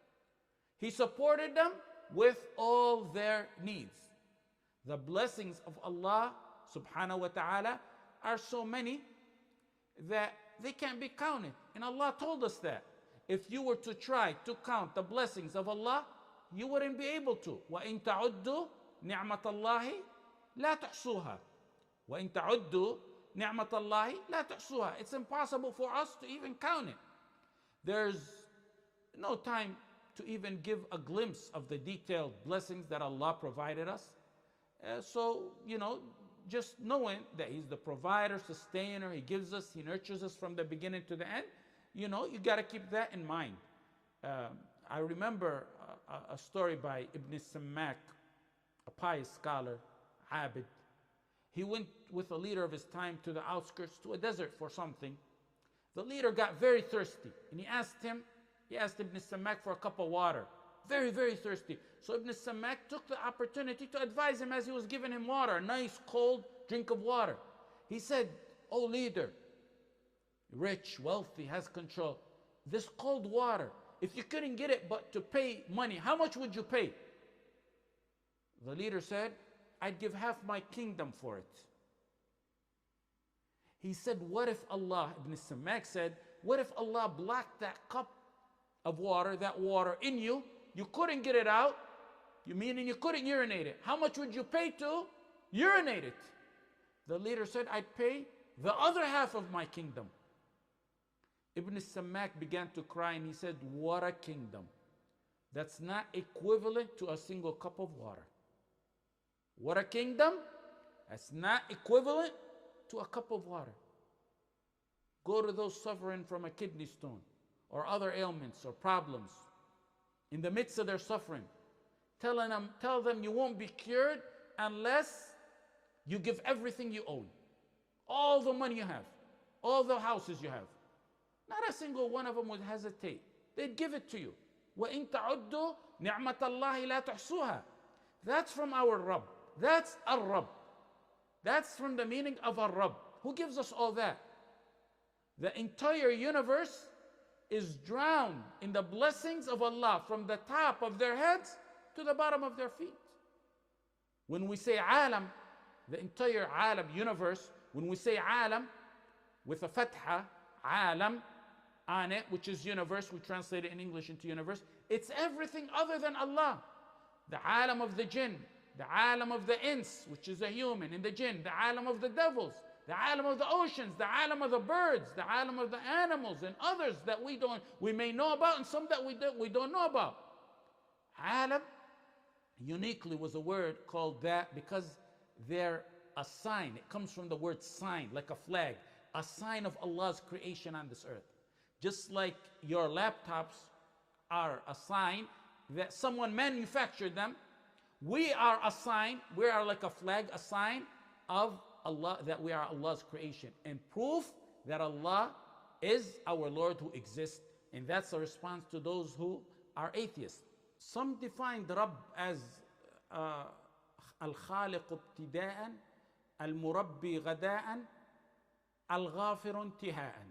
Speaker 2: He supported them with all their needs. The blessings of Allah subhanahu wa ta'ala are so many that they can't be counted. And Allah told us that. If you were to try to count the blessings of Allah, you wouldn't be able to. وَإِن تَعُدُّوا نِعْمَةَ اللَّهِ لَا تُحْصُوهَا. وَإِن تَعُدُّوا نِعْمَةَ اللَّهِ لَا تُحْصُوهَا. It's impossible for us to even count it. There's no time to even give a glimpse of the detailed blessings that Allah provided us. Uh, so, you know, just knowing that he's the provider, sustainer, he gives us, he nurtures us from the beginning to the end, you know, you got to keep that in mind. Uh, I remember a, a story by Ibn Sammak, a pious scholar, Abid. He went with a leader of his time to the outskirts, to a desert for something. The leader got very thirsty, and he asked him, he asked Ibn Sammak for a cup of water. Very, very thirsty. So Ibn Sammak took the opportunity to advise him as he was giving him water, a nice cold drink of water. He said, "Oh leader, rich, wealthy, has control. This cold water, if you couldn't get it but to pay money, how much would you pay?" The leader said, "I'd give half my kingdom for it." He said, "What if Allah," Ibn Sammak said, "what if Allah blocked that cup of water, that water in you, you couldn't get it out, you meaning you couldn't urinate it. How much would you pay to urinate it?" The leader said, "I'd pay the other half of my kingdom." Ibn Sammak began to cry and he said, "What a kingdom. That's not equivalent to a single cup of water. What a kingdom. That's not equivalent to a cup of water." Go to those suffering from a kidney stone or other ailments or problems. In the midst of their suffering, telling them, tell them you won't be cured unless you give everything you own. All the money you have, all the houses you have. Not a single one of them would hesitate. They'd give it to you. وَإِن تَعُدُّوا نِعْمَةَ اللَّهِ لَا تُحْصُوهَا. That's from our Rabb. That's Ar-Rabb. That's from the meaning of Ar-Rabb. Who gives us all that? The entire universe is drowned in the blessings of Allah from the top of their heads to the bottom of their feet. When we say alam, the entire alam, universe, when we say alam with a fatha, alam, on it, which is universe. We translate it in English into universe. It's everything other than Allah. The alam of the jinn, the alam of the ins, which is a human, and the jinn, the alam of the devils, the alam of the oceans, the alam of the birds, the alam of the animals, and others that we don't, we may know about, and some that we don't, we don't know about. Alam uniquely was a word called that because they're a sign. It comes from the word sign, like a flag, a sign of Allah's creation on this earth. Just like your laptops are a sign that someone manufactured them, we are a sign, we are like a flag, a sign of Allah, that we are Allah's creation, and proof that Allah is our Lord who exists. And that's a response to those who are atheists. Some define the Rabb as uh, Al-Khaliq ibtida'an, Al-Murabbi ghada'an, Al-Ghafir intiha'an.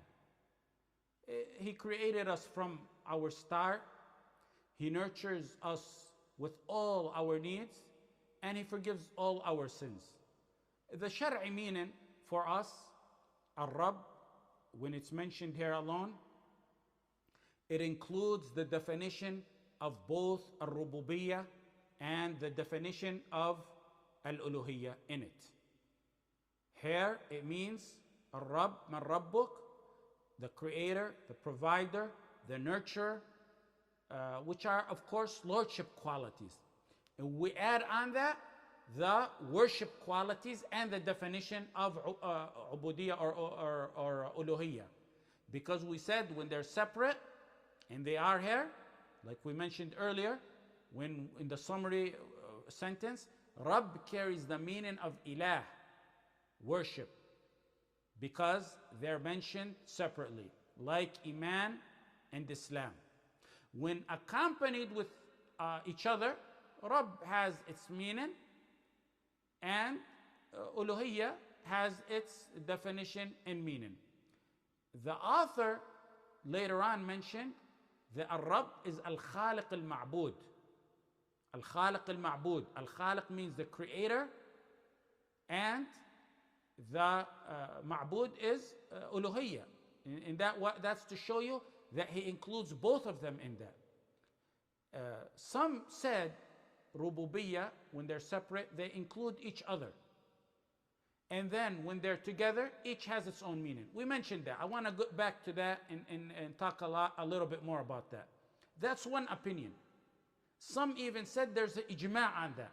Speaker 2: He created us from our start. He nurtures us with all our needs, and He forgives all our sins. The Shar'i meaning for us, Ar-Rabb, when it's mentioned here alone, it includes the definition of both Ar-Rububiyyah and the definition of Al-Uluhiyyah in it. Here it means Ar-Rabb, Man Rabbuk, the creator, the provider, the nurturer, uh, which are, of course, lordship qualities. And we add on that the worship qualities and the definition of uh, Ubudiyyah or, or, or Uluhiyyah. Because we said when they're separate, and they are here, like we mentioned earlier, when in the summary uh, sentence, Rabb carries the meaning of Ilah, worship, because they're mentioned separately, like Iman and Islam. When accompanied with uh, each other, Rabb has its meaning, and uh, Uluhiyyah has its definition and meaning. The author later on mentioned that Ar-Rabb is Al-Khaliq Al-Ma'bud. Al-Khaliq Al-Ma'bud. Al-Khaliq means the creator, and the uh, Ma'bud is uh, Uluhiyyah. In, in that, that's to show you that He includes both of them in that. Uh, some said Rububiyyah, when they're separate, they include each other. And then when they're together, each has its own meaning. We mentioned that. I want to go back to that and, and, and talk a, lot, a little bit more about that. That's one opinion. Some even said there's an ijma' on that.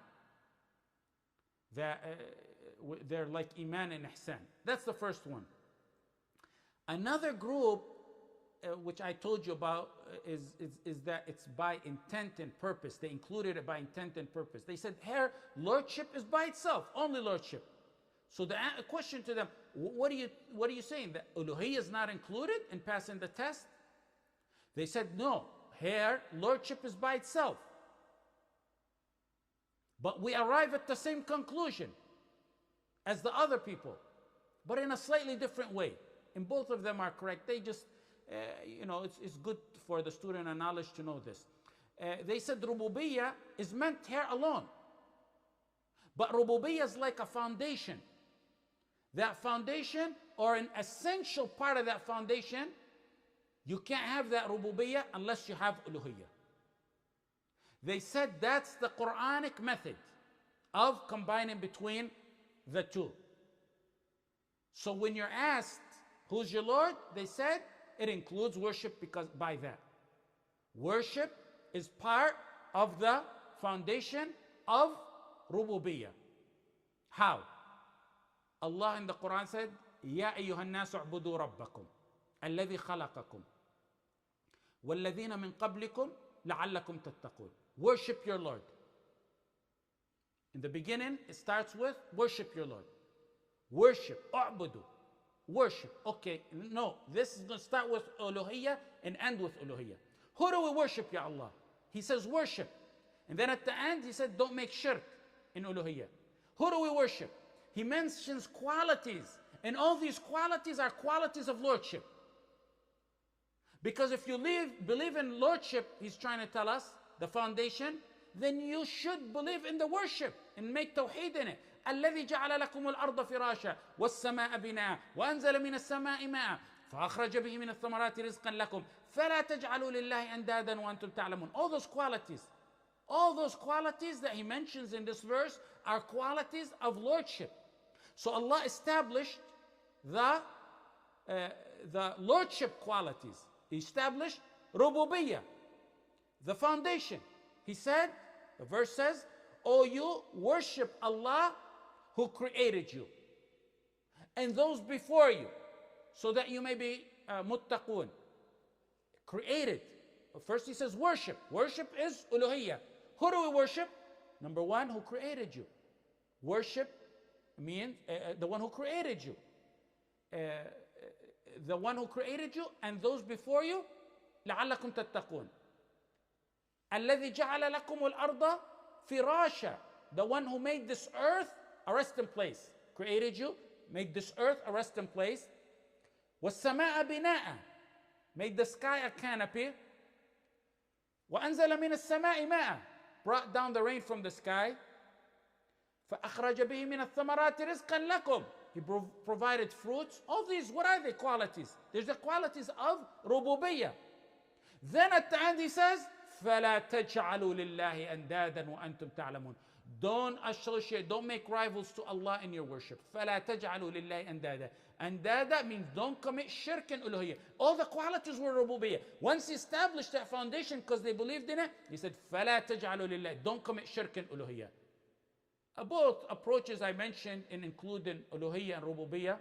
Speaker 2: That uh, they're like Iman and Ihsan. That's the first one. Another group, uh, which I told you about, uh, is, is, is that it's by intent and purpose. They included it by intent and purpose. They said here, lordship is by itself, only lordship. So the question to them, what are you, what are you saying? That Uluhiyyah is not included in passing the test? They said, no, here, lordship is by itself. But we arrive at the same conclusion as the other people, but in a slightly different way. And both of them are correct. They just, uh, you know, it's, it's good for the student of knowledge to know this. Uh, they said Rububiyyah is meant here alone. But Rububiyyah is like a foundation. That foundation, or an essential part of that foundation, you can't have that Rububiyyah unless you have Uluhiyyah. They said that's the Quranic method of combining between the two. So when you're asked, who's your Lord? They said it includes worship, because by that. Worship is part of the foundation of Rububiyyah. How? Allah in the Quran said, Ya ayyuhan nasu u'budu rabbakum, alladhi khalaqakum, walladhina min qablikum, la'allakum tattaqun. Worship your Lord. In the beginning, it starts with worship your Lord. Worship, u'budu. Worship. Okay, no, this is going to start with Uluhiyyah and end with Uluhiyyah. Who do we worship, Ya Allah? He says worship. And then at the end, he said don't make shirk in Uluhiyyah. Who do we worship? He mentions qualities. And all these qualities are qualities of lordship. Because if you live, believe in lordship, he's trying to tell us, the foundation, then you should believe in the worship and make tawheed in it. الذي جعل لكم الأرض فراشا والسماء بناء وأنزل من السماء ماء فأخرج به من الثمرات رزقا لكم فلا تجعلوا لله أندادا وأنتم تعلمون. All those qualities, all those qualities that he mentions in this verse are qualities of lordship. So Allah established the, uh, the lordship qualities. He established rububiyyah, the foundation. He said, the verse says, "O you, worship Allah who created you and those before you, so that you may be uh, muttaqun." Created. First he says worship. Worship is uluhiyyah. Who do we worship? Number one, who created you. Worship means uh, the one who created you. Uh, the one who created you and those before you. لعلكم تتقون. الذي جعل لكم الأرض فراشا. The one who made this earth a resting place. Created you, made this earth a resting place. والسماء بناء. Made the sky a canopy. وأنزل من السماء ماء. Brought down the rain from the sky. فأخرج به من الثمرات رزقا لكم. He prov- provided fruits. All these, what are the qualities? There's the qualities of rububiyyah. Then at the end he says, فَلَا تَجْعَلُوا لِلَّهِ أَنْدَادًا وَأَنْتُمْ تَعْلَمُونَ. Don't associate, don't make rivals to Allah in your worship. فَلَا تَجْعَلُوا لِلَّهِ أَنْدَادًا. Andada means don't commit shirk and uluhiyyah. All the qualities were rububiyyah. Once he established that foundation because they believed in it, he said, فَلَا تَجْعَلُوا لِلَّهِ. Don't commit shirk and uluhiyyah. Uh, both approaches I mentioned in including uluhiyyah and rububiyyah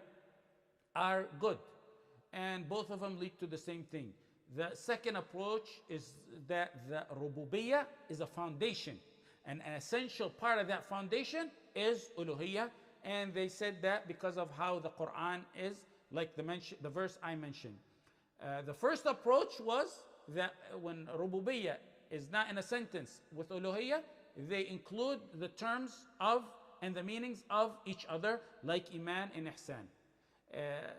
Speaker 2: are good. And both of them lead to the same thing. The second approach is that the rububiyyah is a foundation. And an essential part of that foundation is uluhiyyah. And they said that because of how the Quran is, like the, mention, the verse I mentioned. Uh, the first approach was that when rububiyyah is not in a sentence with uluhiyyah, they include the terms of and the meanings of each other, like iman and ihsan. Uh,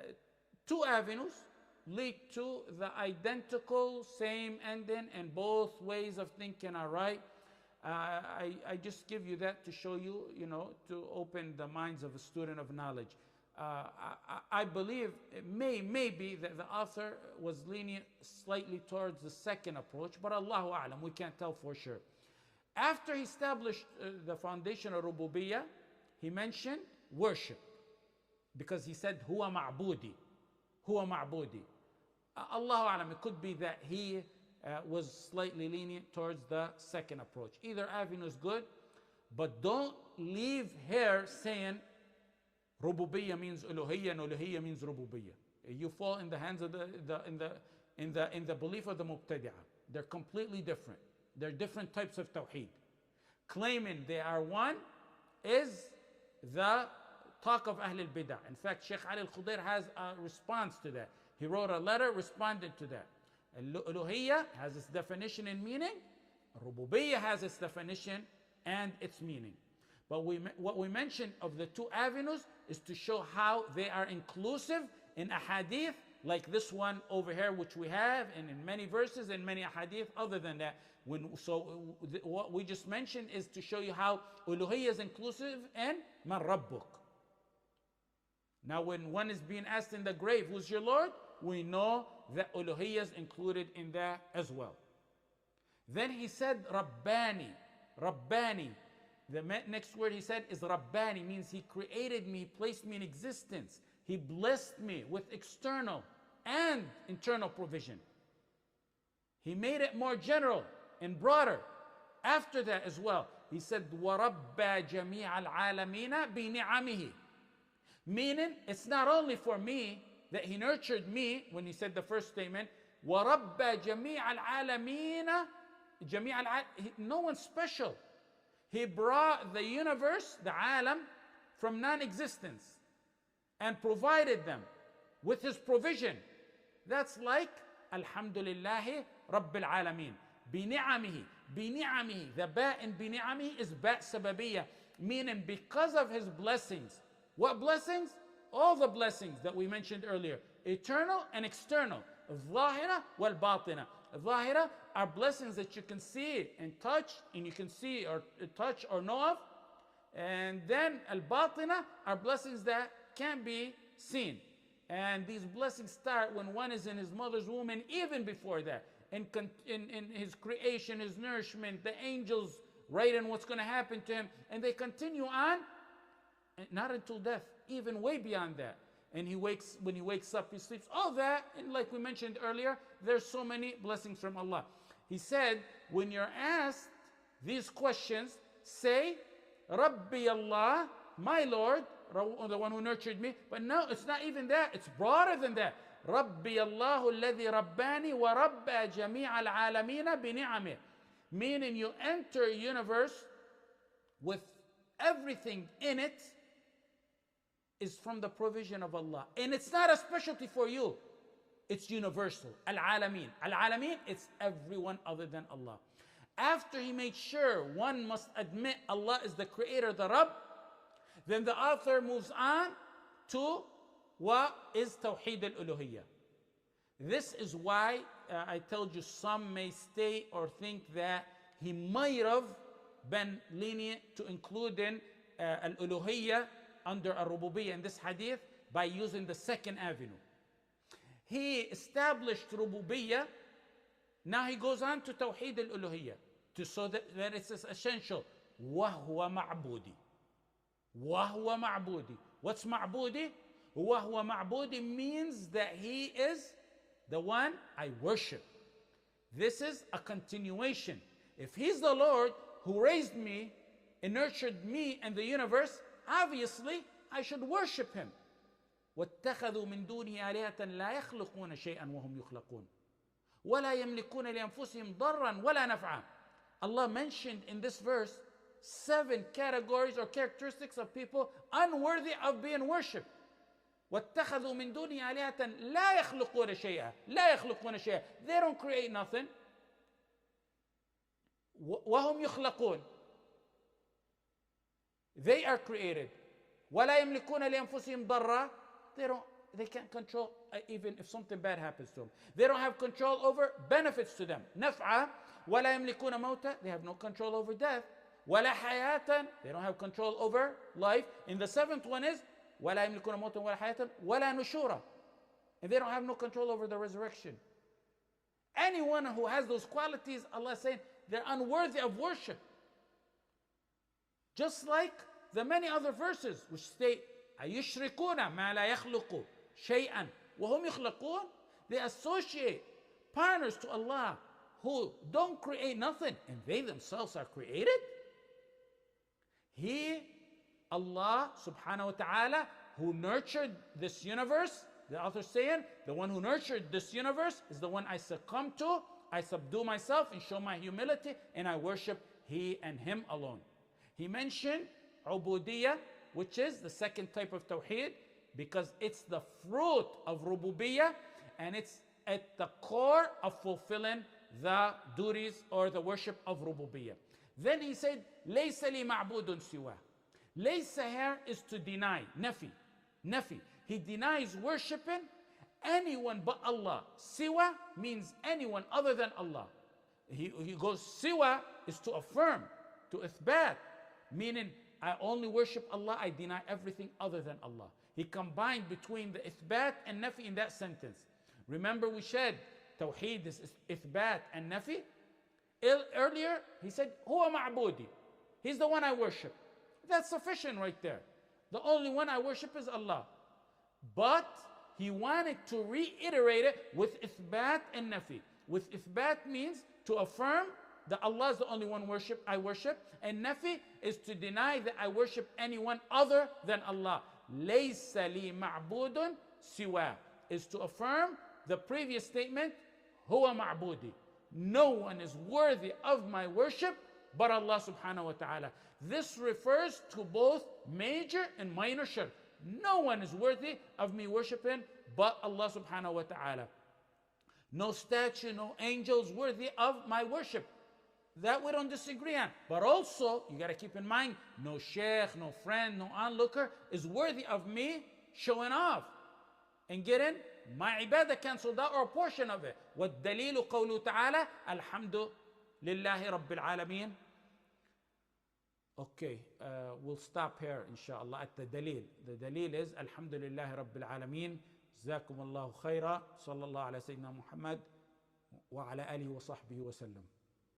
Speaker 2: two avenues lead to the identical same ending, and both ways of thinking are right. Uh, I, I just give you that to show you, you know, to open the minds of a student of knowledge. Uh, I, I believe it may, maybe that the author was lenient slightly towards the second approach, but Allahu A'lam, we can't tell for sure. After he established uh, the foundation of rububiyyah, he mentioned worship. Because he said, Huwa ma'budi. Huwa ma'budi. Uh, Allahu A'lam, it could be that he uh, was slightly lenient towards the second approach. Either avenue is good, but don't leave here saying rububiyyah means uluhiyyah and uluhiyyah means rububiyyah. You fall in the hands of the, the, in, the, in, the, in the belief of the mubtadi'ah. They're completely different. They're different types of tawheed. Claiming they are one is the talk of Ahl al-Bid'ah. In fact, Sheikh Ali al-Khudair has a response to that. He wrote a letter responding to that. Uluhiyyah has its definition and meaning. Rububiyyah has its definition and its meaning. But we, what we mentioned of the two avenues is to show how they are inclusive in a hadith like this one over here, which we have, and in many verses and many hadith other than that. When, so th- what we just mentioned is to show you how uluhiyyah is inclusive and man rabbuk. Now when one is being asked in the grave, who's your Lord? We know that uluhiyyah is included in that as well. Then he said Rabbani. Rabbani. The next word he said is Rabbani, means he created me, placed me in existence. He blessed me with external and internal provision. He made it more general and broader. After that as well, he said, وَرَبَّى جَمِيعَ الْعَالَمِينَ بِنِعَمِهِ. Meaning, it's not only for me that he nurtured me, when he said the first statement, وَرَبَّى جَمِيعَ الْعَالَمِينَ جَمِيعَ الْعَالَمِينَ. No one special. He brought the universe, the alam, from non-existence and provided them with his provision. That's like Alhamdulillahi Rabbil Alameen. Bini'amihi. Bini'amihi. The ba in bini'amihi is ba sababiyya, meaning because of his blessings. What blessings? All the blessings that we mentioned earlier. Eternal and external. Zahira wal batina. Zahira are blessings that you can see and touch, and you can see or touch or know of. And then al-batina are blessings that can't be seen. And these blessings start when one is in his mother's womb, and even before that, in, in, in his creation, his nourishment, the angels writing what's going to happen to him, and they continue on, and not until death, even way beyond that. And he wakes, when he wakes up, he sleeps, all that, and like we mentioned earlier, there's so many blessings from Allah. He said, when you're asked these questions, say, Rabbi Allah, my Lord, the one who nurtured me. But no, it's not even that. It's broader than that. Rabbi Allahu alladhi rabbani wa rabba jami' al-alamina bi-ni'amih. Meaning you enter a universe with everything in it is from the provision of Allah. And it's not a specialty for you. It's universal. Al-alameen. Al-alameen, it's everyone other than Allah. After he made sure one must admit Allah is the creator, the Rabb, then the author moves on to what is Tawheed al-Uluhiyyah. This is why uh, I told you some may stay or think that he might have been lenient to include in uh, al-Uluhiyyah under al-Rububiyyah in this hadith by using the second avenue. He established Rububiyyah. Now he goes on to Tawheed al-Uluhiyyah to so that, that it's essential. وَهُوَ مَعْبُودِ وَهُوَ مَعْبُودِ. What's ma'budi? وَهُوَ مَعْبُودِ means that he is the one I worship. This is a continuation. If he's the Lord who raised me and nurtured me and the universe, obviously I should worship him. وَاتَّخَذُوا مِن دُونِهِ آلِهَةً لَا يَخْلُقُونَ شَيْئًا وَهُمْ يُخْلَقُونَ وَلَا يَمْلِكُونَ لِأَنفُسِهِمْ ضَرًّا وَلَا نَفْعًا. Allah mentioned in this verse seven categories or characteristics of people unworthy of being worshipped. وَاتَّخَذُوا مِن دُونِهِ آلِهَةً لَا يَخْلُقُونَ شَيْئًا لَا يَخْلُقُونَ شَيْئًا. They don't create nothing. وَهُمْ يُخْلَقُونَ. They are created. وَلَا يَمْلِكُونَ لِأَنفُسِهِمْ ضَرًّا. They don't, they can't control uh, even if something bad happens to them. They don't have control over benefits to them. نَفْعًا. وَلَا يَمْلِكُونَ مَوْتًا. They have no control over death. وَلَا حَيَاةً. They don't have control over life. And the seventh one is وَلَا يَمْلِكُونَ مَوْتًا وَلَا حَيَاةً وَلَا نُشُورًا. And they don't have no control over the resurrection. Anyone who has those qualities, Allah is saying, they're unworthy of worship. Just like the many other verses which state, أَيُشْرِكُونَ مَا لَا يَخْلُقُ شَيْئًا وَهُمْ يُخْلَقُونَ. They associate partners to Allah who don't create nothing, and they themselves are created. He, Allah subhanahu wa ta'ala, who nurtured this universe, the author saying, the one who nurtured this universe is the one I succumb to, I subdue myself and show my humility, and I worship He and Him alone. He mentioned Ubudiyyah, which is the second type of Tawheed, because it's the fruit of Rububiyyah, and it's at the core of fulfilling the duties or the worship of Rububiyyah. Then he said, لَيْسَ لِي مَعْبُودٌ سِوَاهُ. Laysa here is to deny, nafi, nafi. He denies worshiping anyone but Allah. Siwa means anyone other than Allah. He, he goes, siwa is to affirm, to ithbat, meaning I only worship Allah, I deny everything other than Allah. He combined between the ithbat and nafi in that sentence. Remember we said Tawheed is ithbat and nafi. Earlier he said, huwa ma'budi. He's the one I worship. That's sufficient right there. The only one I worship is Allah. But he wanted to reiterate it with ithbat and nafi. With ithbat means to affirm that Allah is the only one worship I worship, and nafi is to deny that I worship anyone other than Allah. Laysa li ma'budun siwa is to affirm the previous statement, huwa ma'budi. No one is worthy of my worship but Allah subhanahu wa ta'ala. This refers to both major and minor shirk. No one is worthy of me worshiping but Allah subhanahu wa ta'ala. No statue, no angels worthy of my worship. That we don't disagree on. But also, you got to keep in mind, no sheikh, no friend, no onlooker is worthy of me showing off and getting my ibadah cancelled out or a portion of it. وَالدَّلِيلُ قَوْلُهُ تَعَالَى الْحَمْدُ لِلَّهِ رَبِّ الْعَالَمِينَ. Okay, uh, we'll stop here inshallah at the dalil. The dalil is Alhamdulillahi Rabbil Alameen. جزاكم الله خيرا. صلى الله على سيدنا محمد وعلى آله وصحبه وسلم.